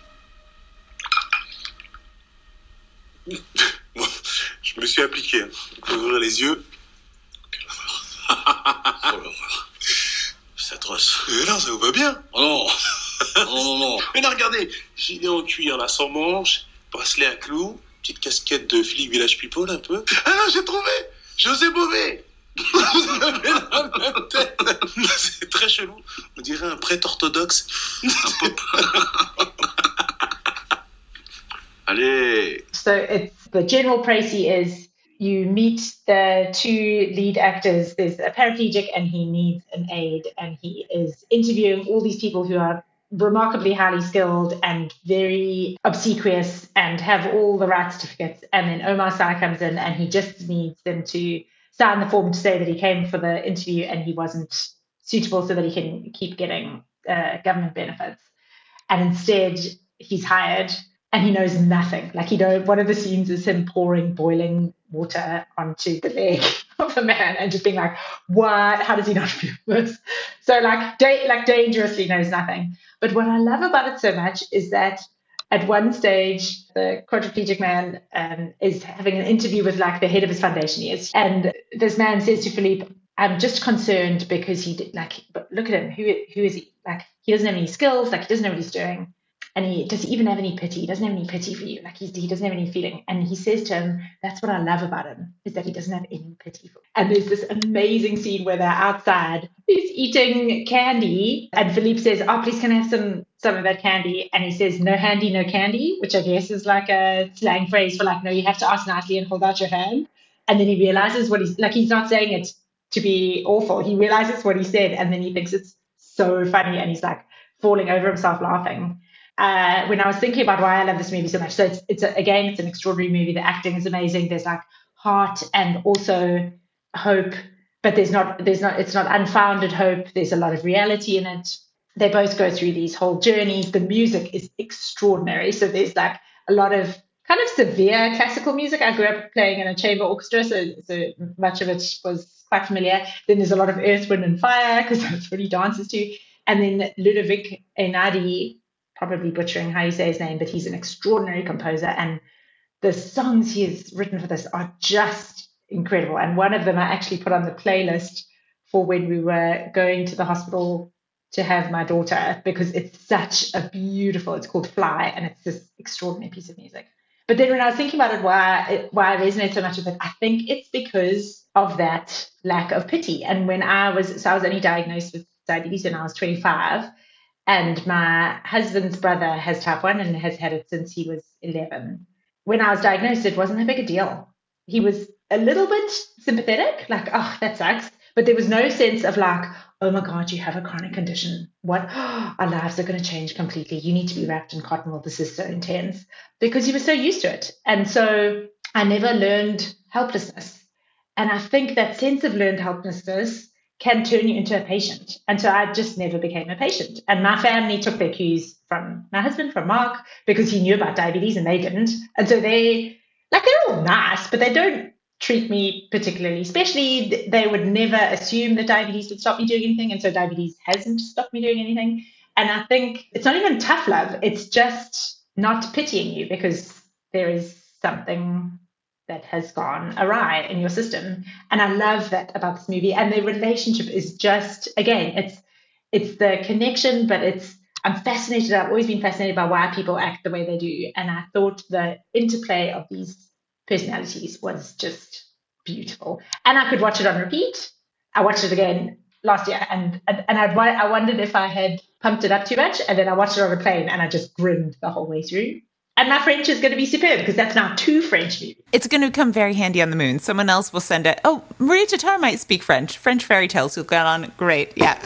Bon, je me suis appliqué. Il faut ouvrir les yeux. Quelle horreur. Oh l'horreur. C'est atroce. Et là, ça vous va bien? Oh non. Non. Mais là, regardez, gilet en cuir, là, sans manches, bracelet à clous, petite casquette de Philippe Village People, un peu. Ah non, j'ai trouvé! José Bové! Vous avez la même tête. C'est très chelou. On dirait un prêtre orthodoxe. Allez. So the general précis is you meet the two lead actors. There's a paraplegic and he needs an aid, and he is interviewing all these people who are remarkably highly skilled and very obsequious and have all the right certificates. And then Omar Sy comes in and he just needs them to sign the form to say that he came for the interview and he wasn't suitable so that he can keep getting government benefits. And instead, he's hired and he knows nothing. One of the scenes is him pouring boiling water onto the leg of a man and just being like, what? How does he not feel this? So dangerously knows nothing. But what I love about it so much is that at one stage, the quadriplegic man is having an interview with the head of his foundation years. And this man says to Philippe, I'm just concerned because but look at him. Who is he? He doesn't have any skills. He doesn't know what he's doing. And does he even have any pity? He doesn't have any pity for you. He doesn't have any feeling. And he says to him, that's what I love about him, is that he doesn't have any pity for you. And there's this amazing scene where they're outside. He's eating candy. And Philippe says, oh, please can I have some of that candy? And he says, no handy, no candy, which I guess is a slang phrase for no, you have to ask nicely and hold out your hand. And then he realizes what he's not saying it to be awful. He realizes what he said. And then he thinks it's so funny. And he's falling over himself laughing. When I was thinking about why I love this movie so much. So it's an extraordinary movie. The acting is amazing. There's heart and also hope, but it's not unfounded hope. There's a lot of reality in it. They both go through these whole journeys. The music is extraordinary. So there's a lot of kind of severe classical music. I grew up playing in a chamber orchestra, so much of it was quite familiar. Then there's a lot of Earth, Wind and Fire because that's what he dances to. And then Ludovic Einaudi, probably butchering how you say his name, but he's an extraordinary composer. And the songs he has written for this are just incredible. And one of them I actually put on the playlist for when we were going to the hospital to have my daughter, because it's such a beautiful, it's called Fly, and it's this extraordinary piece of music. But then when I was thinking about it, why I resonate so much with it, I think it's because of that lack of pity. And I was only diagnosed with diabetes when I was 25. And my husband's brother has type 1 and has had it since he was 11. When I was diagnosed, it wasn't that big a deal. He was a little bit sympathetic, oh, that sucks. But there was no sense of oh my God, you have a chronic condition. What? Our lives are going to change completely. You need to be wrapped in cotton wool. This is so intense. Because he was so used to it. And so I never learned helplessness. And I think that sense of learned helplessness can turn you into a patient. And so I just never became a patient. And my family took their cues from my husband, from Mark, because he knew about diabetes and they didn't. And so they, like they're all nice, but they don't treat me particularly, especially they would never assume that diabetes would stop me doing anything. And so diabetes hasn't stopped me doing anything. And I think it's not even tough love. It's just not pitying you because there is something that has gone awry in your system. And I love that about this movie. And the relationship is just, again, it's the connection, but I'm fascinated. I've always been fascinated by why people act the way they do. And I thought the interplay of these personalities was just beautiful. And I could watch it on repeat. I watched it again last year and I wondered if I had pumped it up too much. And then I watched it on a plane and I just grinned the whole way through. And my French is going to be superb because that's now 2 French movies. It's going to come very handy on the moon. Someone else will send it. Oh, Maria Tatar might speak French. French fairy tales will get on. Great. Yeah.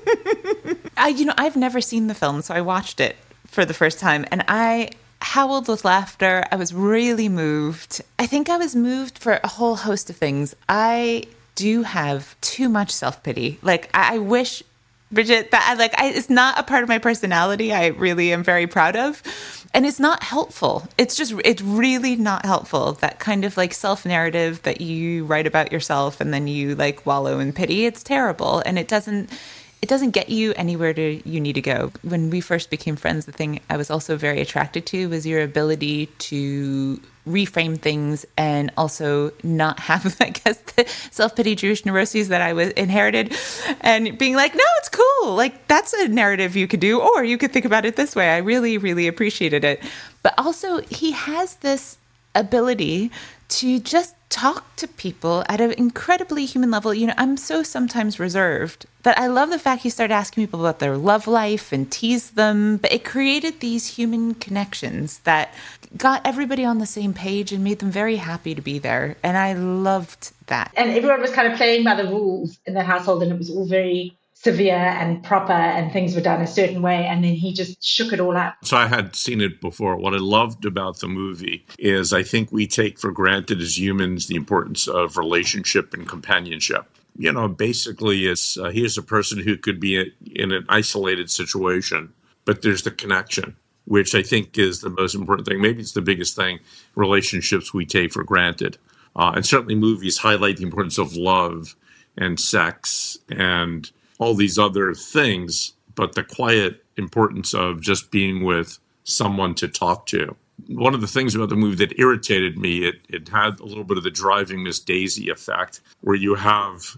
I've never seen the film, so I watched it for the first time. And I howled with laughter. I was really moved. I think I was moved for a whole host of things. I do have too much self-pity. Like, I wish, Bridget, that it's not a part of my personality I really am very proud of. And it's not helpful. It's really not helpful. That kind of like self-narrative that you write about yourself and then you like wallow in pity. It's terrible. And it doesn't get you anywhere you need to go. When we first became friends, the thing I was also very attracted to was your ability to reframe things and also not have, I guess, the self-pity Jewish neuroses that I inherited, and being like, no, it's cool. Like, that's a narrative you could do, or you could think about it this way. I really, really appreciated it. But also, he has this ability to just talk to people at an incredibly human level. I'm so sometimes reserved, but I love the fact he started asking people about their love life and teased them. But it created these human connections that got everybody on the same page and made them very happy to be there. And I loved that. And everyone was kind of playing by the rules in the household, and it was all very severe and proper, and things were done a certain way, and then he just shook it all up. So I had seen it before. What I loved about the movie is I think we take for granted as humans the importance of relationship and companionship. Basically here's a person who could be in an isolated situation, but there's the connection, which I think is the most important thing. Maybe it's the biggest thing, relationships we take for granted. And certainly movies highlight the importance of love and sex and all these other things, but the quiet importance of just being with someone to talk to. One of the things about the movie that irritated me, it had a little bit of the driving Miss Daisy effect, where you have,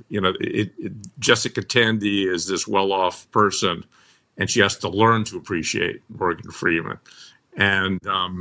Jessica Tandy is this well-off person, and she has to learn to appreciate Morgan Freeman. And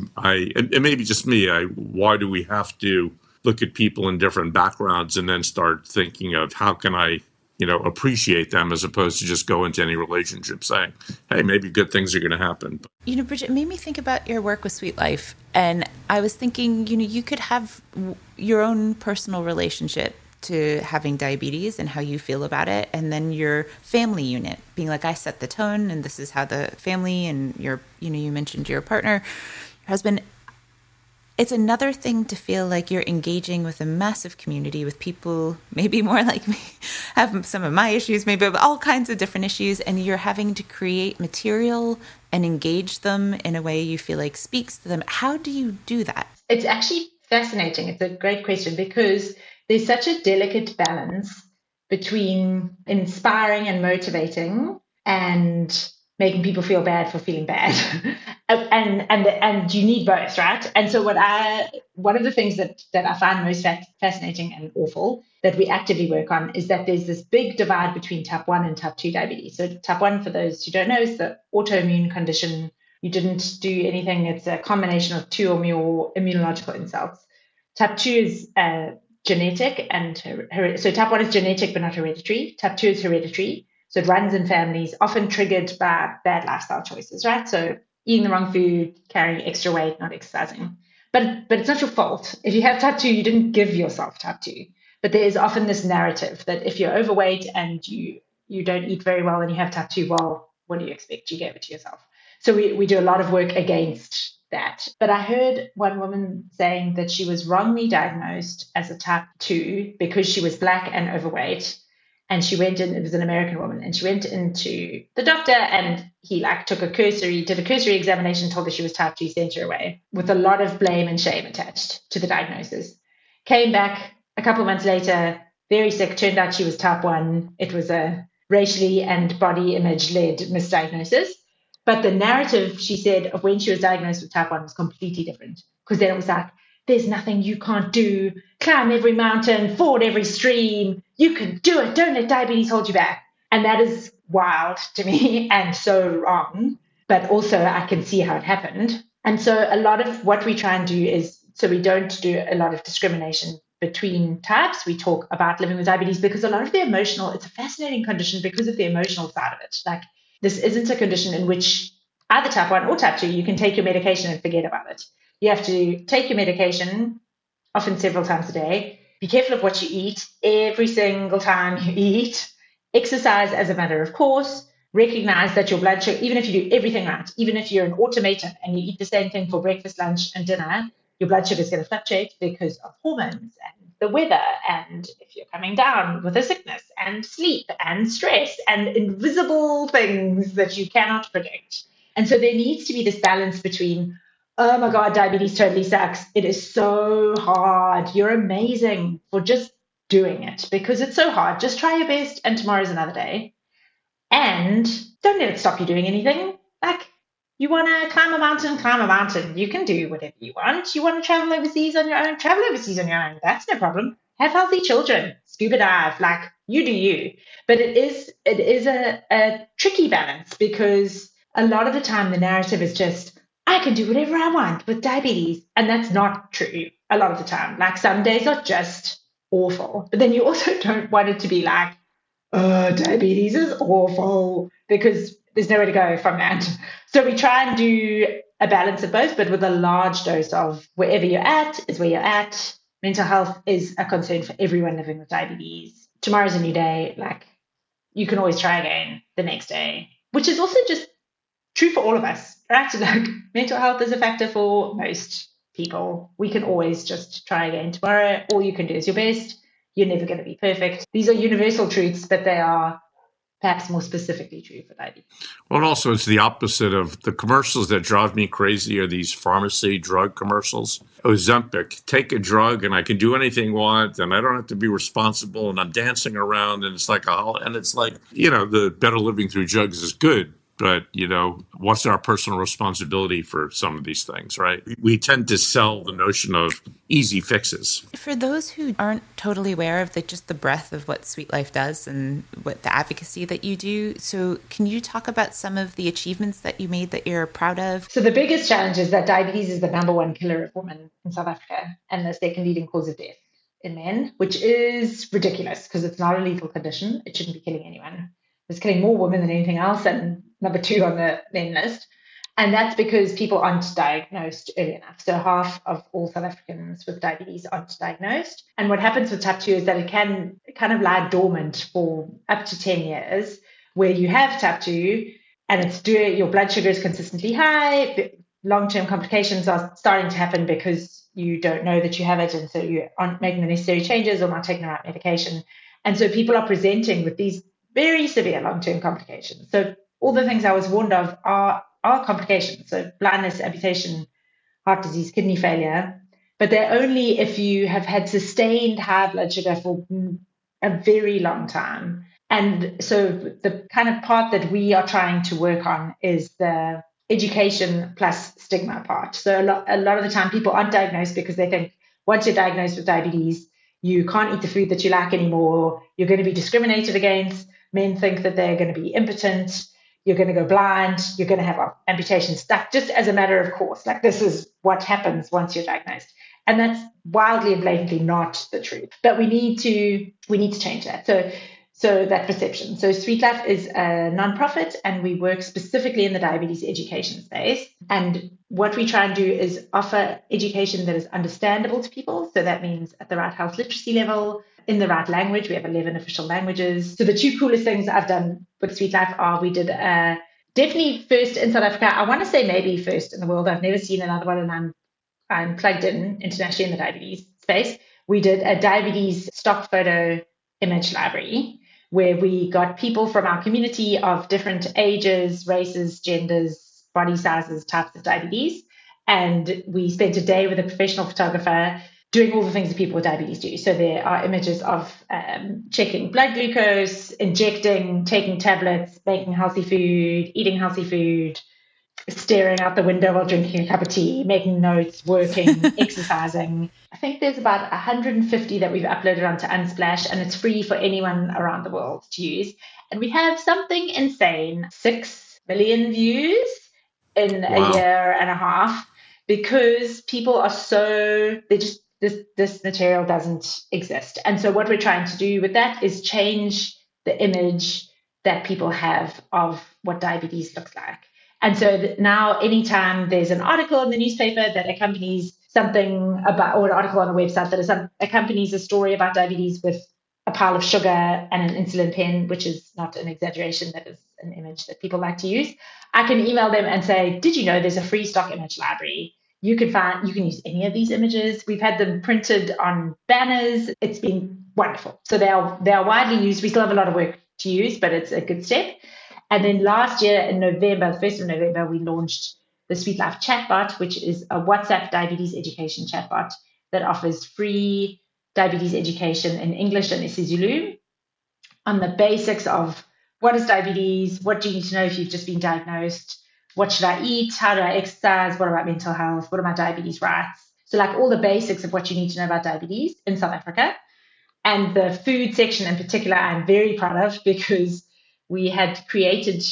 it may be just me, why do we have to look at people in different backgrounds and then start thinking of how can I appreciate them, as opposed to just go into any relationship saying, hey, maybe good things are going to happen. Bridget, it made me think about your work with Sweet Life. And I was thinking, you could have your own personal relationship to having diabetes and how you feel about it. And then your family unit being like, I set the tone and this is how the family and you mentioned your partner, your husband. It's another thing to feel like you're engaging with a massive community with people maybe more like me, have some of my issues, maybe all kinds of different issues, and you're having to create material and engage them in a way you feel like speaks to them. How do you do that? It's actually fascinating. It's a great question because there's such a delicate balance between inspiring and motivating and making people feel bad for feeling bad. and you need both, right? And so one of the things that I find most fascinating and awful that we actively work on is that there's this big divide between type 1 and type 2 diabetes. So type 1, for those who don't know, is the autoimmune condition. You didn't do anything. It's a combination of 2 or more immunological insults. Type 2 is genetic, and so type 1 is genetic but not hereditary. Type 2 is hereditary. So it runs in families, often triggered by bad lifestyle choices, right? So eating the wrong food, carrying extra weight, not exercising. But it's not your fault. If you have type 2, you didn't give yourself type 2. But there is often this narrative that if you're overweight and you don't eat very well and you have type 2, well, what do you expect? You gave it to yourself. So we do a lot of work against that. But I heard one woman saying that she was wrongly diagnosed as a type 2 because she was Black and overweight. And she went in, it was an American woman, and she went into the doctor, and he did a cursory examination, told her she was type 2, sent her away with a lot of blame and shame attached to the diagnosis. Came back a couple of months later, very sick, turned out she was type 1. It was a racially and body image-led misdiagnosis. But the narrative, she said, of when she was diagnosed with type 1 was completely different. Because then it was like, there's nothing you can't do. Climb every mountain, ford every stream. You can do it. Don't let diabetes hold you back. And that is wild to me and so wrong. But also I can see how it happened. And so a lot of what we try and do is, so we don't do a lot of discrimination between types. We talk about living with diabetes because a lot of the emotional, it's a fascinating condition because of the emotional side of it. Like, this isn't a condition in which either type 1 or type 2, you can take your medication and forget about it. You have to take your medication, often several times a day. Be careful of what you eat every single time you eat. Exercise as a matter of course. Recognize that your blood sugar, even if you do everything right, even if you're an automaton and you eat the same thing for breakfast, lunch, and dinner, your blood sugar is going to fluctuate because of hormones and the weather, and if you're coming down with a sickness, and sleep and stress and invisible things that you cannot predict. And so there needs to be this balance between, oh my God, diabetes totally sucks. It is so hard. You're amazing for just doing it because it's so hard. Just try your best, and tomorrow's another day. And don't let it stop you doing anything. Like, you want to climb a mountain. You can do whatever you want. You want to travel overseas on your own. That's no problem. Have healthy children. Scuba dive. Like, you do you. But it is a tricky balance because a lot of the time the narrative is just, I can do whatever I want with diabetes. And that's not true a lot of the time. Like, some days are just awful. But then you also don't want it to be like, diabetes is awful, because there's nowhere to go from that. So we try and do a balance of both, but with a large dose of wherever you're at is where you're at. Mental health is a concern for everyone living with diabetes. Tomorrow's a new day. Like, you can always try again the next day, which is also just true for all of us, right? Like, mental health is a factor for most people. We can always just try again tomorrow. All you can do is your best. You're never going to be perfect. These are universal truths, but they are perhaps more specifically true for diabetes. Well, and also it's the opposite of the commercials that drive me crazy are these pharmacy drug commercials. Ozempic, take a drug and I can do anything I want and I don't have to be responsible and I'm dancing around and it's like, the better living through drugs is good. But, what's our personal responsibility for some of these things, right? We tend to sell the notion of easy fixes. For those who aren't totally aware of just the breadth of what Sweet Life does and what the advocacy that you do, so can you talk about some of the achievements that you made that you're proud of? So the biggest challenge is that diabetes is the number one killer of women in South Africa and the second leading cause of death in men, which is ridiculous because it's not a lethal condition. It shouldn't be killing anyone. It's killing more women than anything else, and number 2 on the men list. And that's because people aren't diagnosed early enough. So half of all South Africans with diabetes aren't diagnosed. And what happens with type 2 is that it can kind of lie dormant for up to 10 years, where you have type 2 and your blood sugar is consistently high. Long-term complications are starting to happen because you don't know that you have it. And so you aren't making the necessary changes or not taking the right medication. And so people are presenting with these very severe long-term complications. So all the things I was warned of are complications. So blindness, amputation, heart disease, kidney failure. But they're only if you have had sustained high blood sugar for a very long time. And so the kind of part that we are trying to work on is the education plus stigma part. So a lot of the time people aren't diagnosed because they think once you're diagnosed with diabetes, you can't eat the food that you like anymore. You're going to be discriminated against. Men think that they're going to be impotent. You're going to go blind. You're going to have amputations stuck just as a matter of course. Like, this is what happens once you're diagnosed. And that's wildly and blatantly not the truth. But we need to change that. So that perception. So Sweet Life is a nonprofit and we work specifically in the diabetes education space. And what we try and do is offer education that is understandable to people. So that means at the right health literacy level, in the right language. We have 11 official languages. So the 2 coolest things I've done with Sweet Life are we did definitely first in South Africa. I want to say maybe first in the world. I've never seen another one, and I'm plugged in internationally in the diabetes space. We did a diabetes stock photo image library, where we got people from our community of different ages, races, genders, body sizes, types of diabetes. And we spent a day with a professional photographer doing all the things that people with diabetes do. So there are images of checking blood glucose, injecting, taking tablets, making healthy food, eating healthy food, staring out the window while drinking a cup of tea, making notes, working, exercising. I think there's about 150 that we've uploaded onto Unsplash, and it's free for anyone around the world to use. And we have something insane, 6 million views in a year and a half, because people are so, this material doesn't exist. And so what we're trying to do with that is change the image that people have of what diabetes looks like. And so now anytime there's an article in the newspaper that accompanies something about, or an article on a website that accompanies a story about diabetes with a pile of sugar and an insulin pen, which is not an exaggeration, that is an image that people like to use, I can email them and say, did you know there's a free stock image library? You can use any of these images. We've had them printed on banners. It's been wonderful. So they are widely used. We still have a lot of work to use, but it's a good step. And then last year in November, the 1st of November, we launched the Sweet Life chatbot, which is a WhatsApp diabetes education chatbot that offers free diabetes education in English and isiZulu on the basics of what is diabetes, what do you need to know if you've just been diagnosed, what should I eat, how do I exercise, what about mental health, what are my diabetes rights? So like all the basics of what you need to know about diabetes in South Africa. And the food section in particular, I'm very proud of, because we have created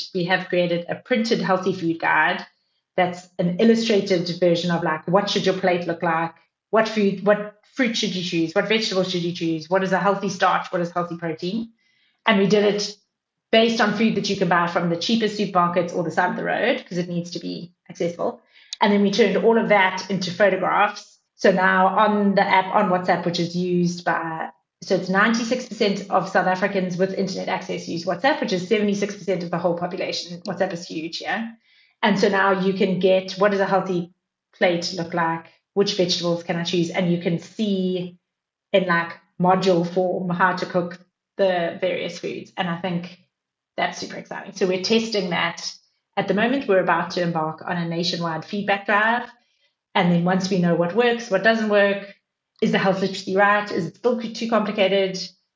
a printed healthy food guide that's an illustrated version of like, what should your plate look like? What fruit should you choose? What vegetables should you choose? What is a healthy starch? What is healthy protein? And we did it based on food that you can buy from the cheapest supermarkets or the side of the road, because it needs to be accessible. And then we turned all of that into photographs. So now on the app, on WhatsApp, which is used by, so it's 96% of South Africans with internet access use WhatsApp, which is 76% of the whole population. WhatsApp is huge, yeah? And so now you can get, what does a healthy plate look like? Which vegetables can I choose? And you can see in like module form how to cook the various foods. And I think that's super exciting. So we're testing that. At the moment, we're about to embark on a nationwide feedback drive. And then once we know what works, what doesn't work, is the health literacy right? Is it still too complicated?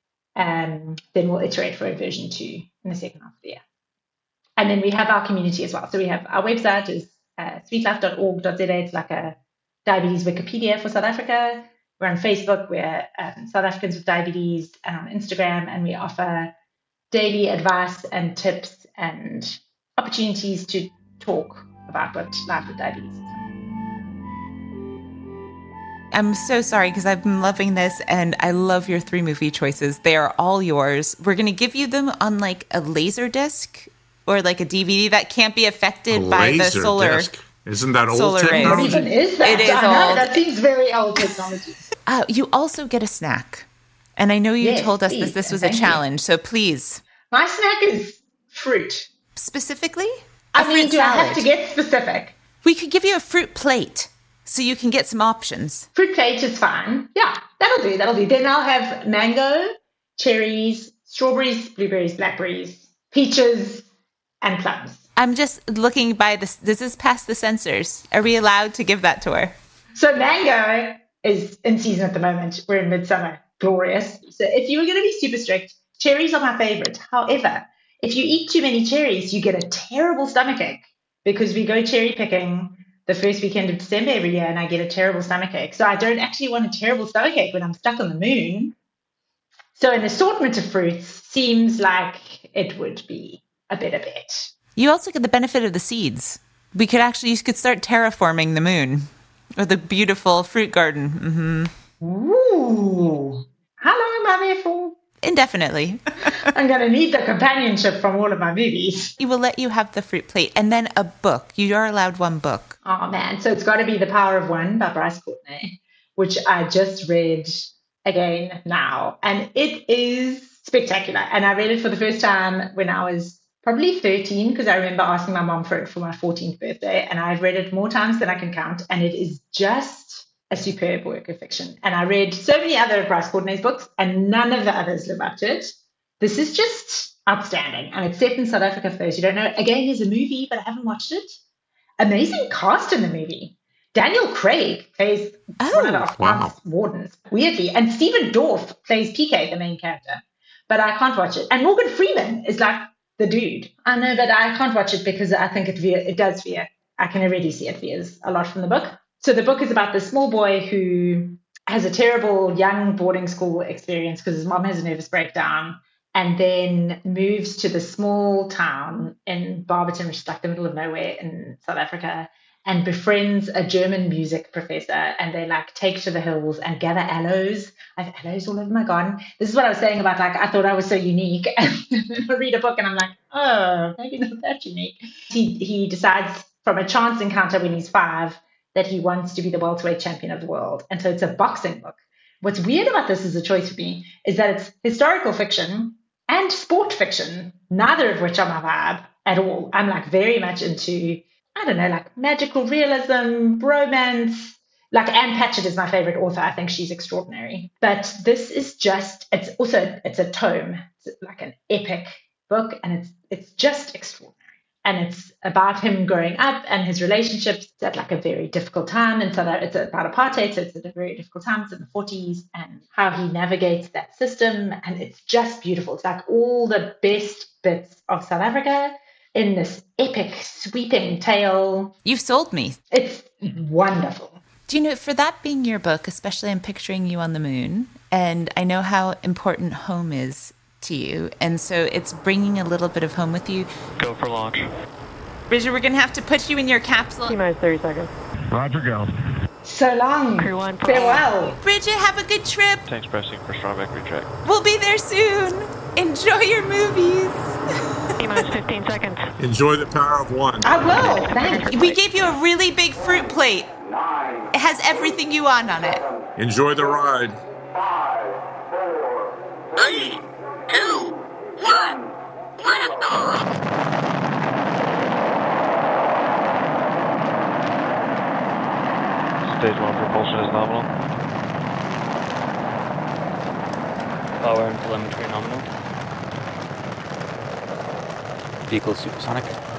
Then we'll iterate for a version 2 in the second half of the year. And then we have our community as well. So we have our website is sweetlife.org.za. It's like a diabetes Wikipedia for South Africa. We're on Facebook. We're South Africans with Diabetes, and on Instagram. And we offer daily advice and tips and opportunities to talk about what life with diabetes is. I'm so sorry because I've been loving this, and I love your 3 movie choices. They are all yours. We're going to give you them on like a laser disc or like a DVD that can't be affected by the solar. Disc. Isn't that old solar technology? rays. What even is that? It is I know, old. that seems very old technology. You also get a snack. And I know you Yes, told us please, this was and a thank you. challenge, so please. My snack is fruit. Specifically? I mean, do I have to get specific? We could give you a fruit plate so you can get some options. Fruit plate is fine. Yeah, that'll do. Then I'll have mango, cherries, strawberries, blueberries, blackberries, peaches, and plums. I'm just looking by this. This is past the censors. Are we allowed to give that to her? So mango is in season at the moment. We're in midsummer. Glorious. So if you were going to be super strict, cherries are my favorite. However, if you eat too many cherries, you get a terrible stomachache, because we go cherry picking the first weekend of December every year, and I get a terrible stomachache. So I don't actually want a terrible stomachache when I'm stuck on the moon. So an assortment of fruits seems like it would be a better bet. You also get the benefit of the seeds. You could start terraforming the moon or the beautiful fruit garden. Mm-hmm. Ooh. How long am I there for? Indefinitely. I'm going to need the companionship from all of my movies. He will let you have the fruit plate and then a book. You are allowed 1 book. Oh, man. So it's got to be The Power of One by Bryce Courtenay, which I just read again now. And it is spectacular. And I read it for the first time when I was probably 13, because I remember asking my mom for it for my 14th birthday. And I've read it more times than I can count. And it is just a superb work of fiction. And I read so many other of Bryce Courtenay's books, and none of the others live up to it. this is just outstanding. And it's set in South Africa, for those who don't know. Again, there's a movie, but I haven't watched it. Amazing cast in the movie. Daniel Craig plays one of the Ofcom's wardens, weirdly. And Stephen Dorff plays PK, the main character. But I can't watch it. And Morgan Freeman is like the dude. I know, but I can't watch it because I think it does veer. I can already see it veers a lot from the book. So the book is about this small boy who has a terrible young boarding school experience because his mom has a nervous breakdown, and then moves to the small town in Barberton, which is like the middle of nowhere in South Africa, and befriends a German music professor, and they like take to the hills and gather aloes. I have aloes all over my garden. This is what I was saying about like, I thought I was so unique. And I read a book and I'm like, oh, maybe not that unique. He decides from a chance encounter when he's 5 that he wants to be the welterweight champion of the world. And so it's a boxing book. What's weird about this as a choice for me is that it's historical fiction and sport fiction, neither of which are my vibe at all. I'm like very much into, I don't know, like magical realism, romance. Like Anne Patchett is my favorite author. I think she's extraordinary. But this is just, it's a tome. It's like an epic book, and it's just extraordinary. And it's about him growing up and his relationships at like a very difficult time. And so it's about apartheid, so it's at a very difficult time. It's in the 40s, and how he navigates that system. And it's just beautiful. It's like all the best bits of South Africa in this epic, sweeping tale. You've sold me. It's wonderful. Do you know, for that being your book, especially I'm picturing you on the moon, and I know how important home is to you, and so it's bringing a little bit of home with you. Go for launch. Bridget, we're going to have to put you in your capsule. T-minus 30 seconds. Roger, go. So long. Crew 1 for farewell. Bridget, have a good trip. Thanks, pressing for Strawbeck retract. We'll be there soon. Enjoy your movies. T-minus 15 seconds. Enjoy the power of one. I will. Thanks. We gave you a really big fruit plate. It has everything you want on it. Enjoy the ride. 3, 2, 1. Stage 1 propulsion is nominal. Power and telemetry nominal. Vehicle supersonic.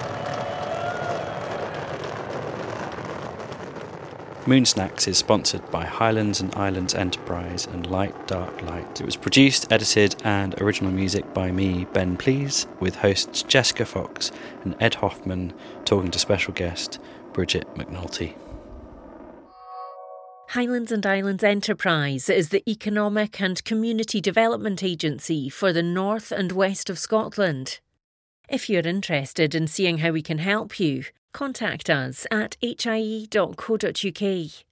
Moon Snacks is sponsored by Highlands and Islands Enterprise and Light Dark Light. It was produced, edited and original music by me, Ben Please, with hosts Jessica Fox and Ed Hoffman, talking to special guest Bridget McNulty. Highlands and Islands Enterprise is the economic and community development agency for the north and west of Scotland. If you're interested in seeing how we can help you, contact us at hie.co.uk.